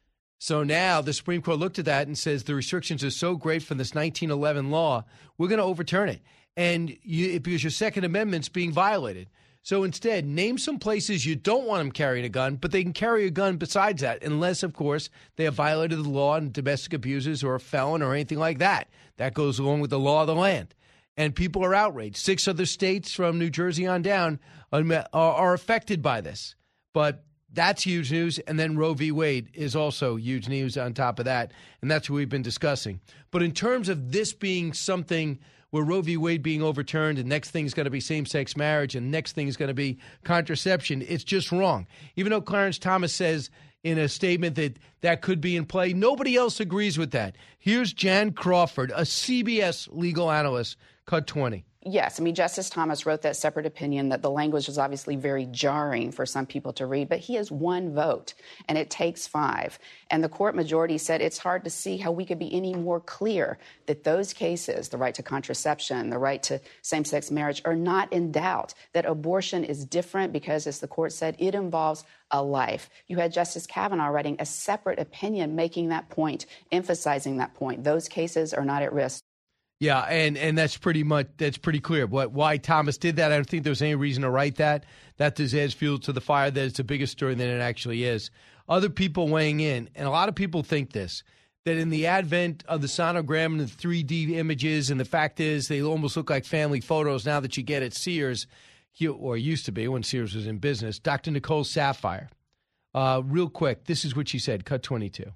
So now the Supreme Court looked at that and says the restrictions are so great from this nineteen eleven law, we're going to overturn it. And you, because your Second Amendment's being violated. So instead, name some places you don't want them carrying a gun, but they can carry a gun besides that, unless, of course, they have violated the law and domestic abusers or a felon or anything like that. That goes along with the law of the land. And people are outraged. Six other states from New Jersey on down are, are affected by this. But that's huge news. And then Roe v. Wade is also huge news on top of that. And that's what we've been discussing. But in terms of this being something where Roe v. Wade being overturned, and next thing is going to be same-sex marriage, and next thing is going to be contraception, it's just wrong. Even though Clarence Thomas says in a statement that that could be in play, nobody else agrees with that. Here's Jan Crawford, a C B S legal analyst, Cut twenty. Yes. I mean, Justice Thomas wrote that separate opinion that the language is obviously very jarring for some people to read, but he has one vote, and it takes five. And the court majority said it's hard to see how we could be any more clear that those cases, the right to contraception, the right to same-sex marriage, are not in doubt, that abortion is different because, as the court said, it involves a life. You had Justice Kavanaugh writing a separate opinion making that point, emphasizing that point. Those cases are not at risk. Yeah, and, and that's pretty much that's pretty clear. What why Thomas did that, I don't think there was any reason to write that. That just adds fuel to the fire that it's a bigger story than it actually is. Other people weighing in, and a lot of people think this, that in the advent of the sonogram and the three D images, and the fact is they almost look like family photos now that you get at Sears, or used to be when Sears was in business, Doctor Nicole Saphier. Uh, real quick, this is what she said, Cut twenty-two.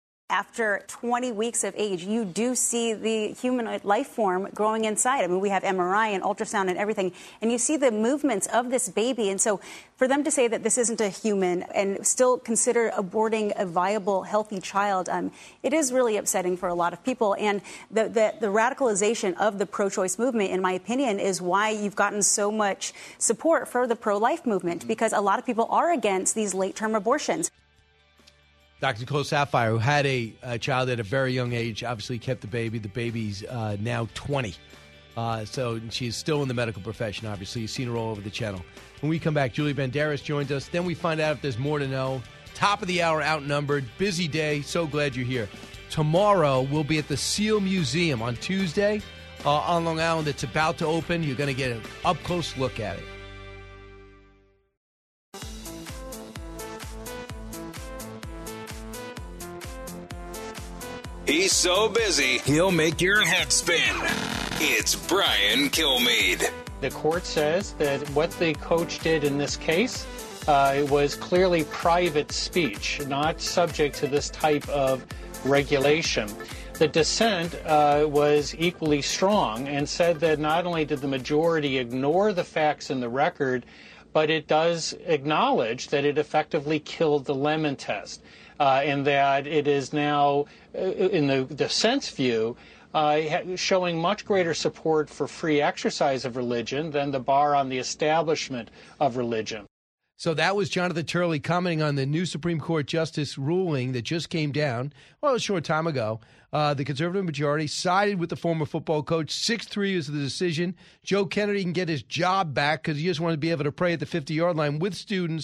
After twenty weeks of age, you do see the humanoid life form growing inside. I mean, we have M R I and ultrasound and everything, and you see the movements of this baby. And so for them to say that this isn't a human and still consider aborting a viable, healthy child, um, it is really upsetting for a lot of people. And the, the, the radicalization of the pro-choice movement, in my opinion, is why you've gotten so much support for the pro-life movement, because a lot of people are against these late-term abortions. Doctor Nicole Saphier, who had a, a child at a very young age, obviously kept the baby. The baby's uh, now twenty. Uh, so she's still in the medical profession, obviously. You've seen her all over the channel. When we come back, Julie Banderas joins us. Then we find out if there's more to know. Top of the hour, outnumbered. Busy day. So glad you're here. Tomorrow, we'll be at the Seal Museum on Tuesday uh, on Long Island. It's about to open. You're going to get an up-close look at it. He's so busy, he'll make your head spin. It's Brian Kilmeade. The court says that what the coach did in this case uh, was clearly private speech, not subject to this type of regulation. The dissent uh, was equally strong and said that not only did the majority ignore the facts in the record, but it does acknowledge that it effectively killed the Lemon test. Uh, and that it is now, uh, in the dissent's view, uh, showing much greater support for free exercise of religion than the bar on the establishment of religion. So that was Jonathan Turley commenting on the new Supreme Court justice ruling that just came down, well, a short time ago. Uh, the conservative majority sided with the former football coach. six three is the decision. Joe Kennedy can get his job back because he just wanted to be able to pray at the fifty-yard line with students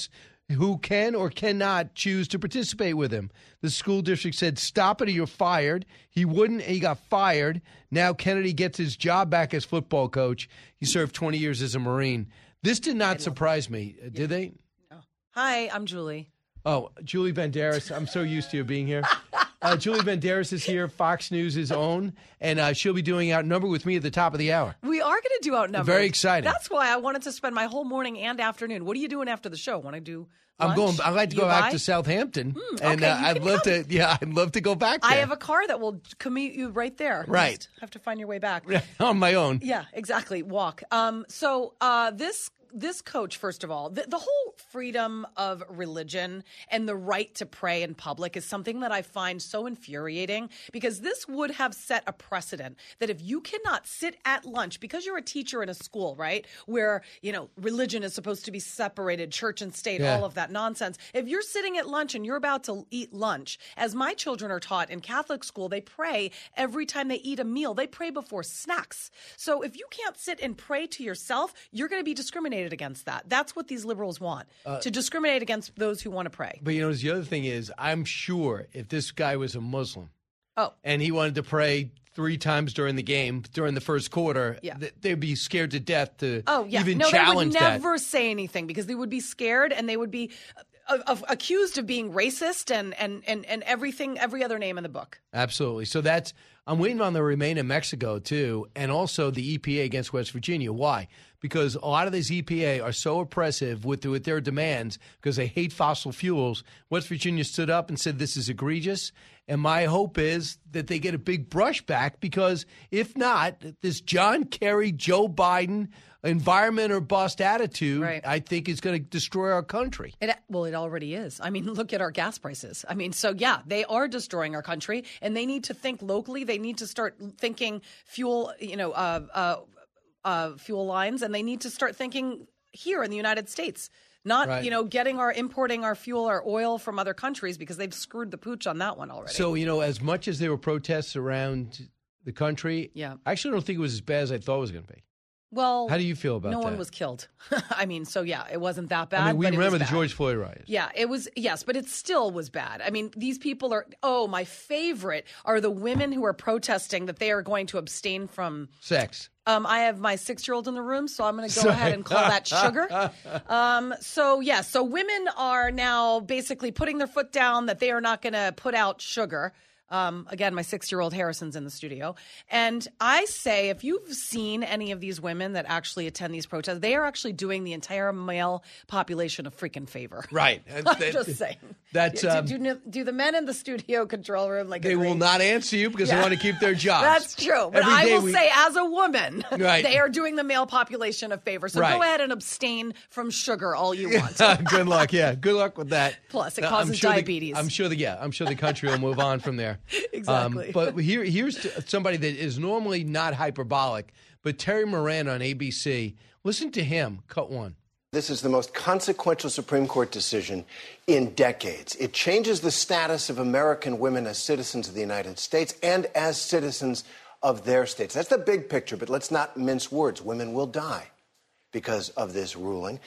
who can or cannot choose to participate with him. The school district said, stop it or you're fired. He wouldn't, and he got fired. Now Kennedy gets his job back as football coach. He served twenty years as a Marine. This did not surprise me, yeah. Did they? No. Hi, I'm Julie. Oh, Julie Banderas. I'm so used to you being here. Uh, Julie Banderas is here, Fox News' own, and uh, she'll be doing Outnumbered with me at the top of the hour. We are going to do Outnumbered. Very exciting. That's why I wanted to spend my whole morning and afternoon. What are you doing after the show? Want to do lunch? I'm going. I'd like to you go back buy? to Southampton, Hmm, and okay, uh, I'd love come. to. Yeah, I'd love to go back there. I have a car that will commute you right there. Right. You just have to find your way back. On my own. Yeah, exactly. Walk. Um, so uh, this this coach, first of all, the, the whole freedom of religion and the right to pray in public is something that I find so infuriating, because this would have set a precedent that if you cannot sit at lunch, because you're a teacher in a school, right, where, you know, religion is supposed to be separated, church and state, Yeah. all of that nonsense. If you're sitting at lunch and you're about to eat lunch, as my children are taught in Catholic school, they pray every time they eat a meal. They pray before snacks. So if you can't sit and pray to yourself, you're going to be discriminated against that. That's what these liberals want, Uh, to discriminate against those who want to pray. But you know, the other thing is, I'm sure if this guy was a Muslim, Oh. and he wanted to pray three times during the game during the first quarter, Yeah. th- they'd be scared to death to Oh, yeah. even no, challenge they would that. never say anything because they would be scared and they would be uh, uh, accused of being racist and, and, and, and everything, every other name in the book. Absolutely. So that's I'm waiting on the Remain in Mexico too, and also the E P A against West Virginia. Why? Because a lot of these E P A are so oppressive with with their demands because they hate fossil fuels. West Virginia stood up and said this is egregious, and my hope is that they get a big brush back, because if not, this John Kerry, Joe Biden environment or bust attitude, Right. I think is going to destroy our country. It, well, it already is. I mean, look at our gas prices. I mean, so yeah, they are destroying our country, and they need to think locally. They need to start thinking fuel, you know, uh, uh, uh, fuel lines, and they need to start thinking here in the United States. Not, Right. you know, getting our importing our fuel or oil from other countries, because they've screwed the pooch on that one already. So, you know, as much as there were protests around the country, Yeah. I actually don't think it was as bad as I thought it was going to be. well, How do you feel about no that? one was killed. I mean, so yeah, it wasn't that bad. I mean, we but it was remember the bad. George Floyd riots. Yeah, it was, yes, but it still was bad. I mean, these people are, oh, my favorite are the women who are protesting that they are going to abstain from Sex. Um, I have my six-year-old in the room, so I'm going to go ahead and call that sugar. Um, so, yeah, so women are now basically putting their foot down that they are not going to put out sugar. Um, again, my six-year-old Harrison's in the studio. And I say, if you've seen any of these women that actually attend these protests, they are actually doing the entire male population a freaking favor. Right. I'm That- just saying. That's, do, um, do, do the men in the studio control room like They agree? will not answer you because Yeah. they want to keep their jobs. That's true. But Every I day will we- say, as a woman, Right. they are doing the male population a favor. So Right. go ahead and abstain from sugar all you want. Good luck. Yeah, good luck with that. Plus, it Uh, I'm causes sure the- diabetes. I'm sure the yeah, I'm sure the country will move on from there. Exactly. Um, but here, here's to somebody that is normally not hyperbolic, but Terry Moran on A B C. Listen to him. Cut one. This is the most consequential Supreme Court decision in decades. It changes the status of American women as citizens of the United States and as citizens of their states. That's the big picture, but let's not mince words. Women will die because of this ruling.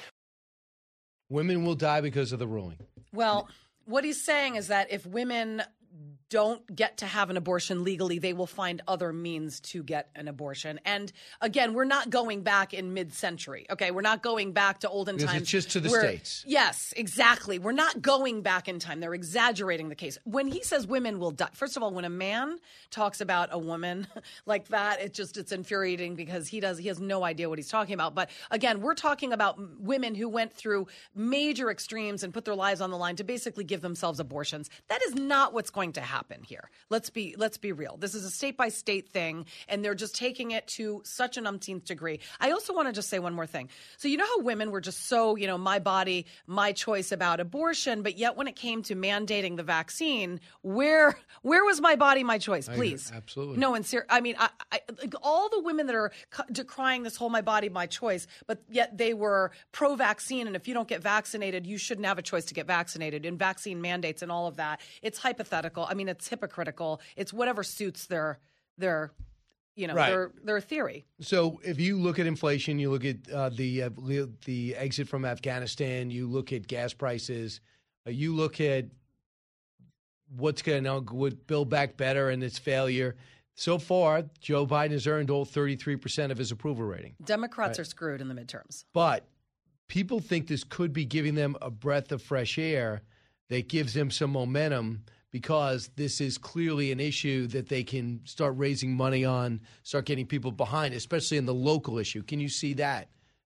Women will die because of the ruling. Well, what he's saying is that if women don't get to have an abortion legally, they will find other means to get an abortion. And again, we're not going back in mid-century. Okay, we're not going back to olden Because times. it's just to the where- States. Yes, exactly. We're not going back in time. They're exaggerating the case. When he says women will die, first of all, when a man talks about a woman like that, it just it's infuriating because he does he has no idea what he's talking about. But again, we're talking about m- women who went through major extremes and put their lives on the line to basically give themselves abortions. That is not what's going to happen here. Let's be let's be real. This is a state by state thing, and they're just taking it to such an umpteenth degree. I also want to just say one more thing. So you know how women were just so, you know, my body, my choice about abortion, but yet when it came to mandating the vaccine, where where was my body, my choice? I- Please, absolutely. No, and ser- I mean, I, I, like all the women that are c- decrying this whole my body, my choice, but yet they were pro-vaccine, and if you don't get vaccinated, you shouldn't have a choice to get vaccinated, and vaccine mandates and all of that. It's hypothetical. I mean, it's hypocritical. It's whatever suits their their you know, Right. their their theory. So if you look at inflation, you look at uh, the uh, le- the exit from Afghanistan, you look at gas prices, uh, you look at what's going to would Build Back Better and its failure. So far, Joe Biden has earned all thirty-three percent of his approval rating. Democrats Right. are screwed in the midterms. But people think this could be giving them a breath of fresh air that gives them some momentum, because this is clearly an issue that they can start raising money on, start getting people behind, especially in the local issue. Can you see that?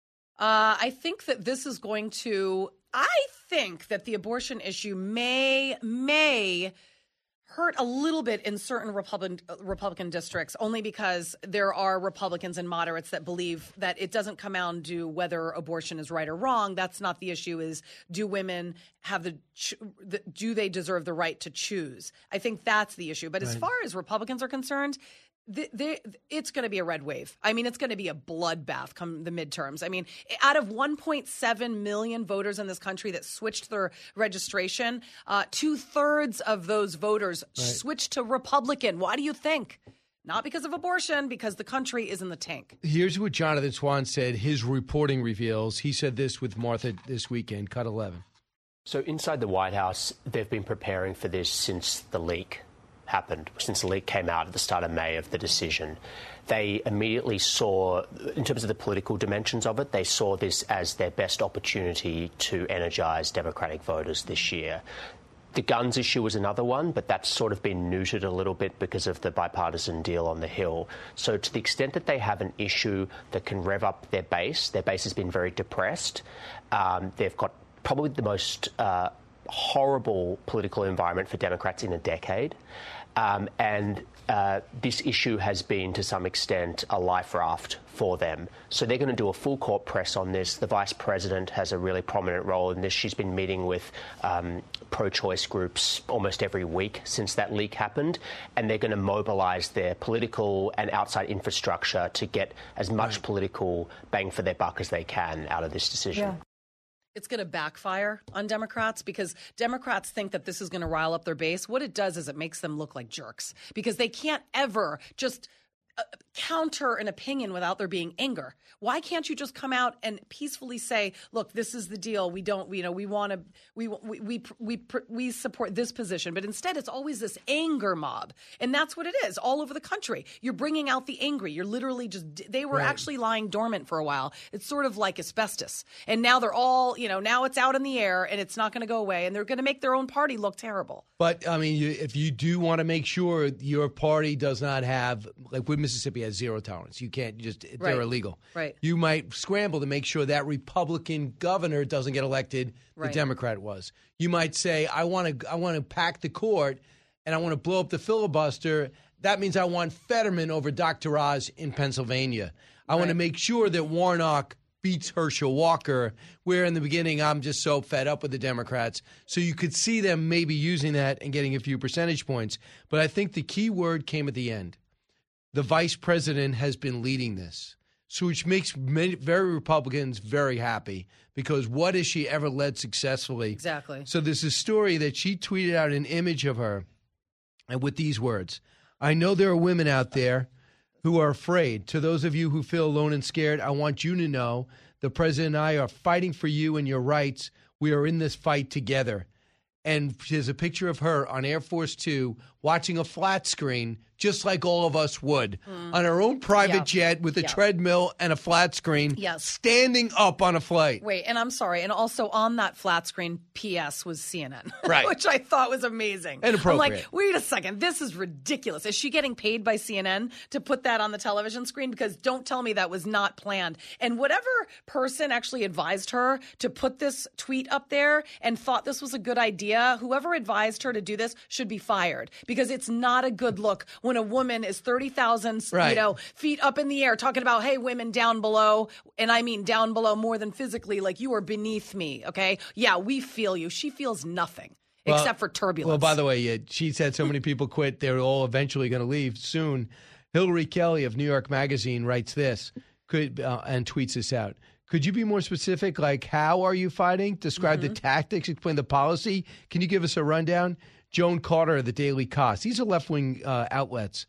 Uh, I think that this is going to. I think that the abortion issue may may hurt a little bit in certain Republican Republican districts, only because there are Republicans and moderates that believe that it doesn't come down to whether abortion is right or wrong. That's not the issue. Is do women have the, the do they deserve the right to choose? I think that's the issue. But as Right. far as Republicans are concerned, They, they, it's going to be a red wave. I mean, it's going to be a bloodbath come the midterms. I mean, out of one point seven million voters in this country that switched their registration, uh, two thirds of those voters Right. switched to Republican. Why do you think? Not because of abortion, because the country is in the tank. Here's what Jonathan Swan said. His reporting reveals. He said this with Martha this weekend, cut eleven. So inside the White House, they've been preparing for this since the leak happened, since the leak came out at the start of May of the decision. They immediately saw, in terms of the political dimensions of it, they saw this as their best opportunity to energize Democratic voters this year. The guns issue was another one, but that's sort of been neutered a little bit because of the bipartisan deal on the Hill. So to the extent that they have an issue that can rev up their base, their base has been very depressed. Um, they've got probably the most uh, horrible political environment for Democrats in a decade. Um, and uh, this issue has been, to some extent, a life raft for them. So they're going to do a full court press on this. The vice president has a really prominent role in this. She's been meeting with um, pro-choice groups almost every week since that leak happened. And they're going to mobilize their political and outside infrastructure to get as much right. political bang for their buck as they can out of this decision. Yeah. It's going to backfire on Democrats because Democrats think that this is going to rile up their base. What it does is it makes them look like jerks because they can't ever just uh, counter an opinion without there being anger. Why can't you just come out and peacefully say, look, this is the deal. We don't, you know, we want to, we, we, we, we, we support this position. But instead, it's always this anger mob. And that's what it is all over the country. You're bringing out the angry. You're literally just, they were right. actually lying dormant for a while. It's sort of like asbestos. And now they're all, you know, now it's out in the air and it's not going to go away. And they're going to make their own party look terrible. But, I mean, you, if you do want to make sure your party does not have, like with Mississippi has zero tolerance. You can't just, they're right. illegal. Right. You might scramble to make sure that Republican governor doesn't get elected. The right. Democrat was. You might say, I want to I want to pack the court and I want to blow up the filibuster. That means I want Fetterman over Doctor Oz in Pennsylvania. I right. want to make sure that Warnock beats Herschel Walker, where in the beginning I'm just so fed up with the Democrats. So you could see them maybe using that and getting a few percentage points. But I think the key word came at the end. The vice president has been leading this, so which makes many, very Republicans very happy because what has she ever led successfully? Exactly. So there's a story that she tweeted out an image of her and with these words, I know there are women out there who are afraid. To those of you who feel alone and scared, I want you to know the president and I are fighting for you and your rights. We are in this fight together. And there's a picture of her on Air Force Two watching a flat screen, just like all of us would, mm. on her own private yeah. jet with a yeah. treadmill and a flat screen, yes. standing up on a flight. Wait, and I'm sorry. And also on that flat screen, P S was C N N, right. which I thought was amazing. And appropriate. I'm like, wait a second. This is ridiculous. Is she getting paid by C N N to put that on the television screen? Because don't tell me that was not planned. And whatever person actually advised her to put this tweet up there and thought this was a good idea, whoever advised her to do this should be fired. Because it's not a good look when a woman is thirty thousand right. you know, feet up in the air talking about, hey, women down below. And I mean down below more than physically, like you are beneath me. OK, yeah, we feel you. She feels nothing well, except for turbulence. Well, by the way, yeah, she said so many people quit. They're all eventually going to leave soon. Hillary Kelly of New York Magazine writes this could uh, and tweets this out. Could you be more specific? Like, how are you fighting? Describe mm-hmm. the tactics, explain the policy. Can you give us a rundown? Joan Carter of the Daily Kos. These are left-wing uh, outlets.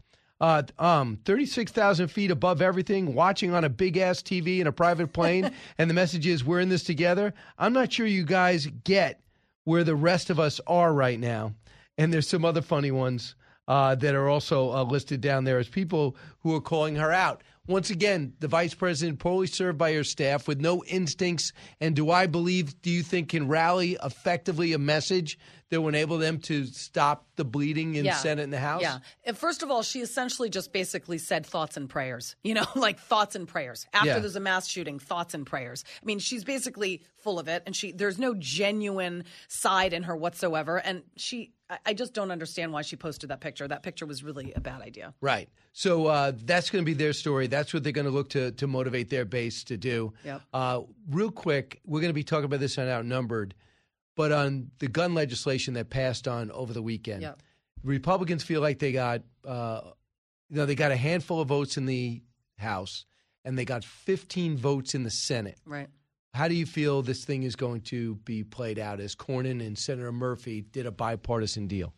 Uh, um, thirty-six thousand feet above everything, watching on a big-ass T V in a private plane, and the message is, we're in this together. I'm not sure you guys get where the rest of us are right now. And there's some other funny ones uh, that are also uh, listed down there as people who are calling her out. Once again, the vice president poorly served by her staff with no instincts, and do I believe, do you think, can rally effectively a message that will enable them to stop the bleeding in yeah. the Senate and the House? Yeah. And first of all, she essentially just basically said thoughts and prayers, you know, like thoughts and prayers. After Yeah. there's a mass shooting, thoughts and prayers. I mean, she's basically full of it, and she there's no genuine side in her whatsoever. And she, I, I just don't understand why she posted that picture. That picture was really a bad idea. Right. So uh, that's going to be their story. That's what they're going to look to to motivate their base to do. Yep. Uh, real quick, we're going to be talking about this on Outnumbered, but on the gun legislation that passed on over the weekend, Yep. Republicans feel like they got, uh, you know, they got a handful of votes in the House, and they got fifteen votes in the Senate. Right. How do you feel this thing is going to be played out as Cornyn and Senator Murphy did a bipartisan deal?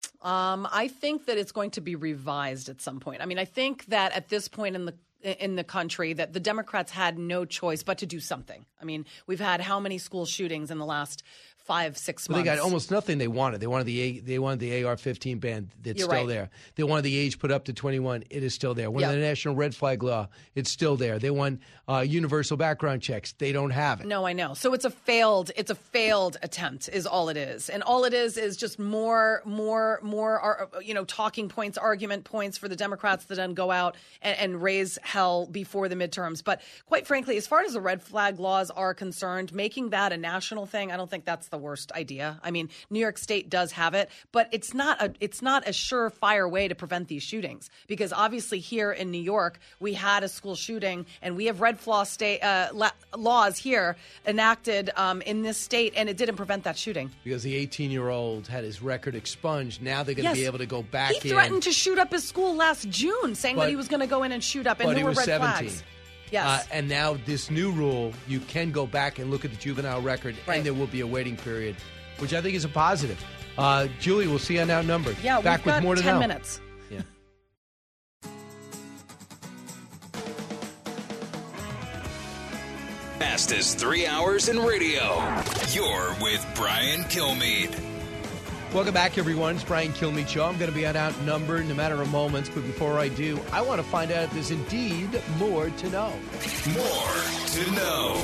Um, I think that it's going to be revised at some point. I mean, I think that at this point in the in the country that the Democrats had no choice but to do something. I mean, we've had how many school shootings in the last five, six Well, months? they got almost nothing they wanted. They wanted the A, they wanted the A R fifteen ban. That's You're still right. there. They wanted the age put up to twenty-one. It is still there. One Yep. of the national red flag law. It's still there. They want uh, universal background checks. They don't have it. No, I know. So it's a failed. It's a failed attempt, is all it is, and all it is is just more, more, more. Uh, you know, talking points, argument points for the Democrats to then go out and, and raise hell before the midterms. But quite frankly, as far as the red flag laws are concerned, making that a national thing, I don't think that's the worst idea. I mean, New York State does have it, but it's not a it's not a surefire way to prevent these shootings, because obviously here in New York we had a school shooting, and we have red flag state uh, la- laws here enacted um, in this state, and it didn't prevent that shooting. Because the eighteen-year-old had his record expunged. Now they're going to Yes. be able to go back He in. threatened to shoot up his school last June, saying But- that he was going to go in and shoot up, and but there he were was red seventeen. flags. Yes. Uh, and now this new rule, you can go back and look at the juvenile record, Right. and there will be a waiting period, which I think is a positive. Uh, Julie, we'll see you on Outnumbered. Yeah, back we've with got more to ten know. minutes. Yeah. Fastest three hours in radio. You're with Brian Kilmeade. Welcome back, everyone. It's Brian Kilmeade Show. I'm going to be on Outnumbered in a matter of moments, but before I do, I want to find out if there's indeed more to know. More to know.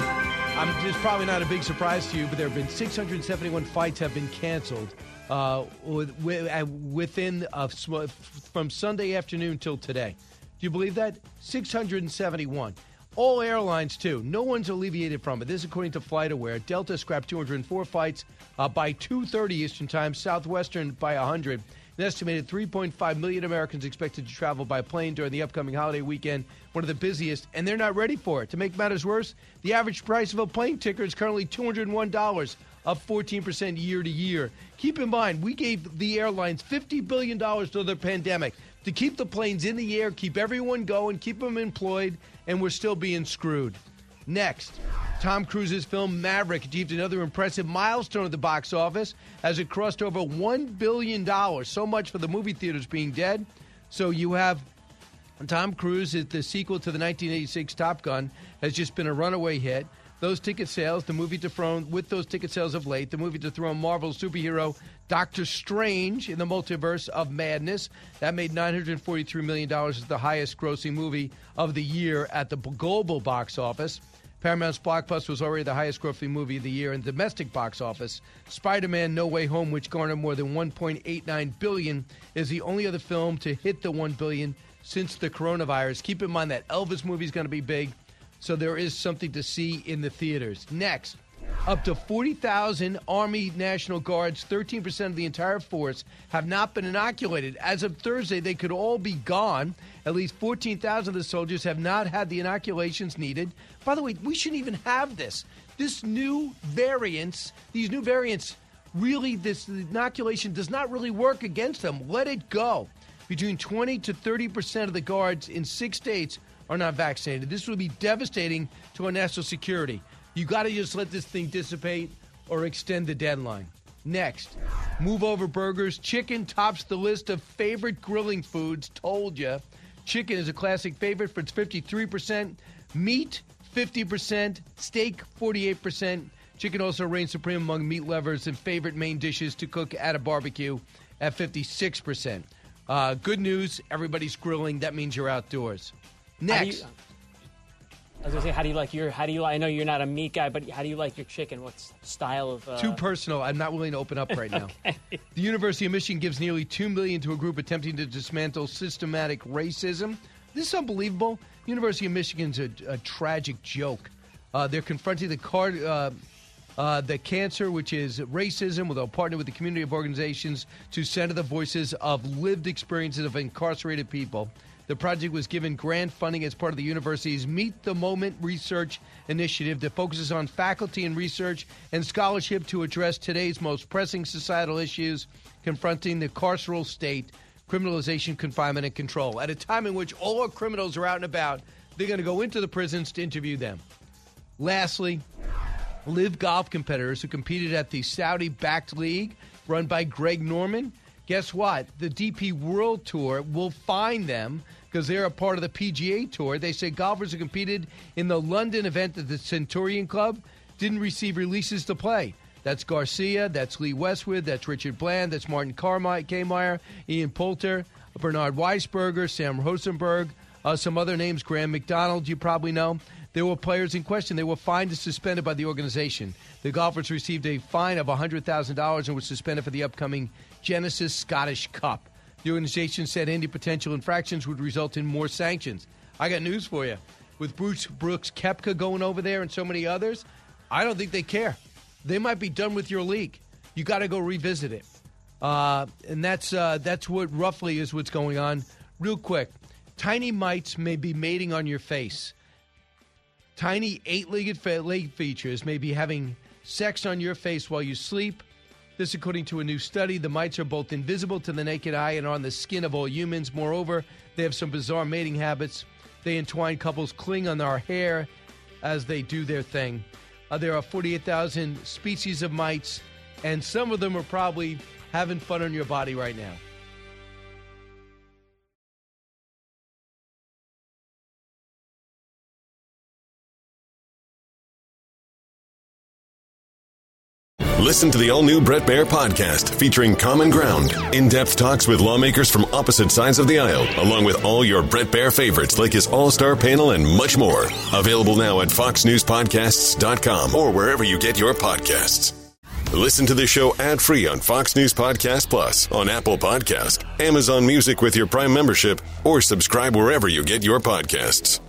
I'm just probably not a big surprise to you, but there have been six hundred seventy-one fights have been canceled uh, with, with, uh, within uh, sm- from Sunday afternoon till today. Do you believe that? six hundred seventy-one. All airlines, too. No one's alleviated from it. This is according to FlightAware. Delta scrapped two hundred four flights uh, by two thirty Eastern Time, Southwestern by one hundred. An estimated three point five million Americans expected to travel by plane during the upcoming holiday weekend, one of the busiest, and they're not ready for it. To make matters worse, the average price of a plane ticket is currently two hundred one dollars, up fourteen percent year to year. Keep in mind, we gave the airlines fifty billion dollars during the pandemic to keep the planes in the air, keep everyone going, keep them employed, and we're still being screwed. Next, Tom Cruise's film Maverick achieved another impressive milestone at the box office as it crossed over one billion dollars. So much for the movie theaters being dead. So you have Tom Cruise, is the sequel to the nineteen eighty-six Top Gun, has just been a runaway hit. Those ticket sales, the movie dethroned, with those ticket sales of late, the movie dethroned Marvel superhero Doctor Strange in the Multiverse of Madness. That made nine hundred forty-three million dollars, as the highest grossing movie of the year at the global box office. Paramount's blockbuster was already the highest grossing movie of the year in the domestic box office. Spider-Man No Way Home, which garnered more than one point eight nine billion dollars, is the only other film to hit the one billion dollars since the coronavirus. Keep in mind that Elvis movie is going to be big, so there is something to see in the theaters. Next, up to forty thousand Army National Guards, thirteen percent of the entire force, have not been inoculated. As of Thursday, they could all be gone. At least fourteen thousand of the soldiers have not had the inoculations needed. By the way, we shouldn't even have this. This new variants, these new variants, really, this inoculation does not really work against them. Let it go. Between twenty to thirty percent of the guards in six states are not vaccinated. This would be devastating to our national security. You got to just let this thing dissipate or extend the deadline. Next, Move Over Burgers. Chicken tops the list of favorite grilling foods. Told ya. Chicken is a classic favorite for its fifty-three percent. Meat, fifty percent. Steak, forty-eight percent. Chicken also reigns supreme among meat lovers and favorite main dishes to cook at a barbecue at fifty-six percent. Uh, good news, everybody's grilling. That means you're outdoors. Next. I was going to say, how do you like your, how do you, I know you're not a meat guy, but how do you like your chicken? What's the style of? Uh... Too personal. I'm not willing to open up right now. Okay. The University of Michigan gives nearly two million dollars to a group attempting to dismantle systematic racism. This is unbelievable. University of Michigan's a, a tragic joke. Uh, they're confronting the card, uh, uh, the cancer, which is racism, with a partner with the community of organizations to center the voices of lived experiences of incarcerated people. The project was given grant funding as part of the university's Meet the Moment research initiative that focuses on faculty and research and scholarship to address today's most pressing societal issues confronting the carceral state, criminalization, confinement, and control. At a time in which all our criminals are out and about, they're going to go into the prisons to interview them. Lastly, live golf competitors who competed at the Saudi-backed league run by Greg Norman. Guess what? The D P World Tour will fine them because they're a part of the P G A Tour. They say golfers who competed in the London event at the Centurion Club didn't receive releases to play. That's Garcia, that's Lee Westwood, that's Richard Bland, that's Martin Kaymeyer, Ian Poulter, Bernard Weisberger, Sam Rosenberg, uh, some other names, Graham McDonald, you probably know. There were players in question. They were fined and suspended by the organization. The golfers received a fine of one hundred thousand dollars and were suspended for the upcoming Genesis Scottish Cup. The organization said any potential infractions would result in more sanctions. I got news for you. With Bruce Brooks Koepka going over there and so many others, I don't think they care. They might be done with your league. You got to go revisit it. Uh, and that's uh, that's what roughly is what's going on. Real quick, tiny mites may be mating on your face. Tiny eight-legged fe- leg features may be having sex on your face while you sleep. This, according to a new study, the mites are both invisible to the naked eye and are on the skin of all humans. Moreover, they have some bizarre mating habits. They entwine, couples cling on our hair as they do their thing. Uh, there are forty-eight thousand species of mites, and some of them are probably having fun on your body right now. Listen to the all-new Bret Baier podcast featuring Common Ground, in-depth talks with lawmakers from opposite sides of the aisle, along with all your Bret Baier favorites like his all-star panel and much more. Available now at fox news podcasts dot com or wherever you get your podcasts. Listen to the show ad-free on Fox News Podcast Plus, on Apple Podcast, Amazon Music with your Prime membership, or subscribe wherever you get your podcasts.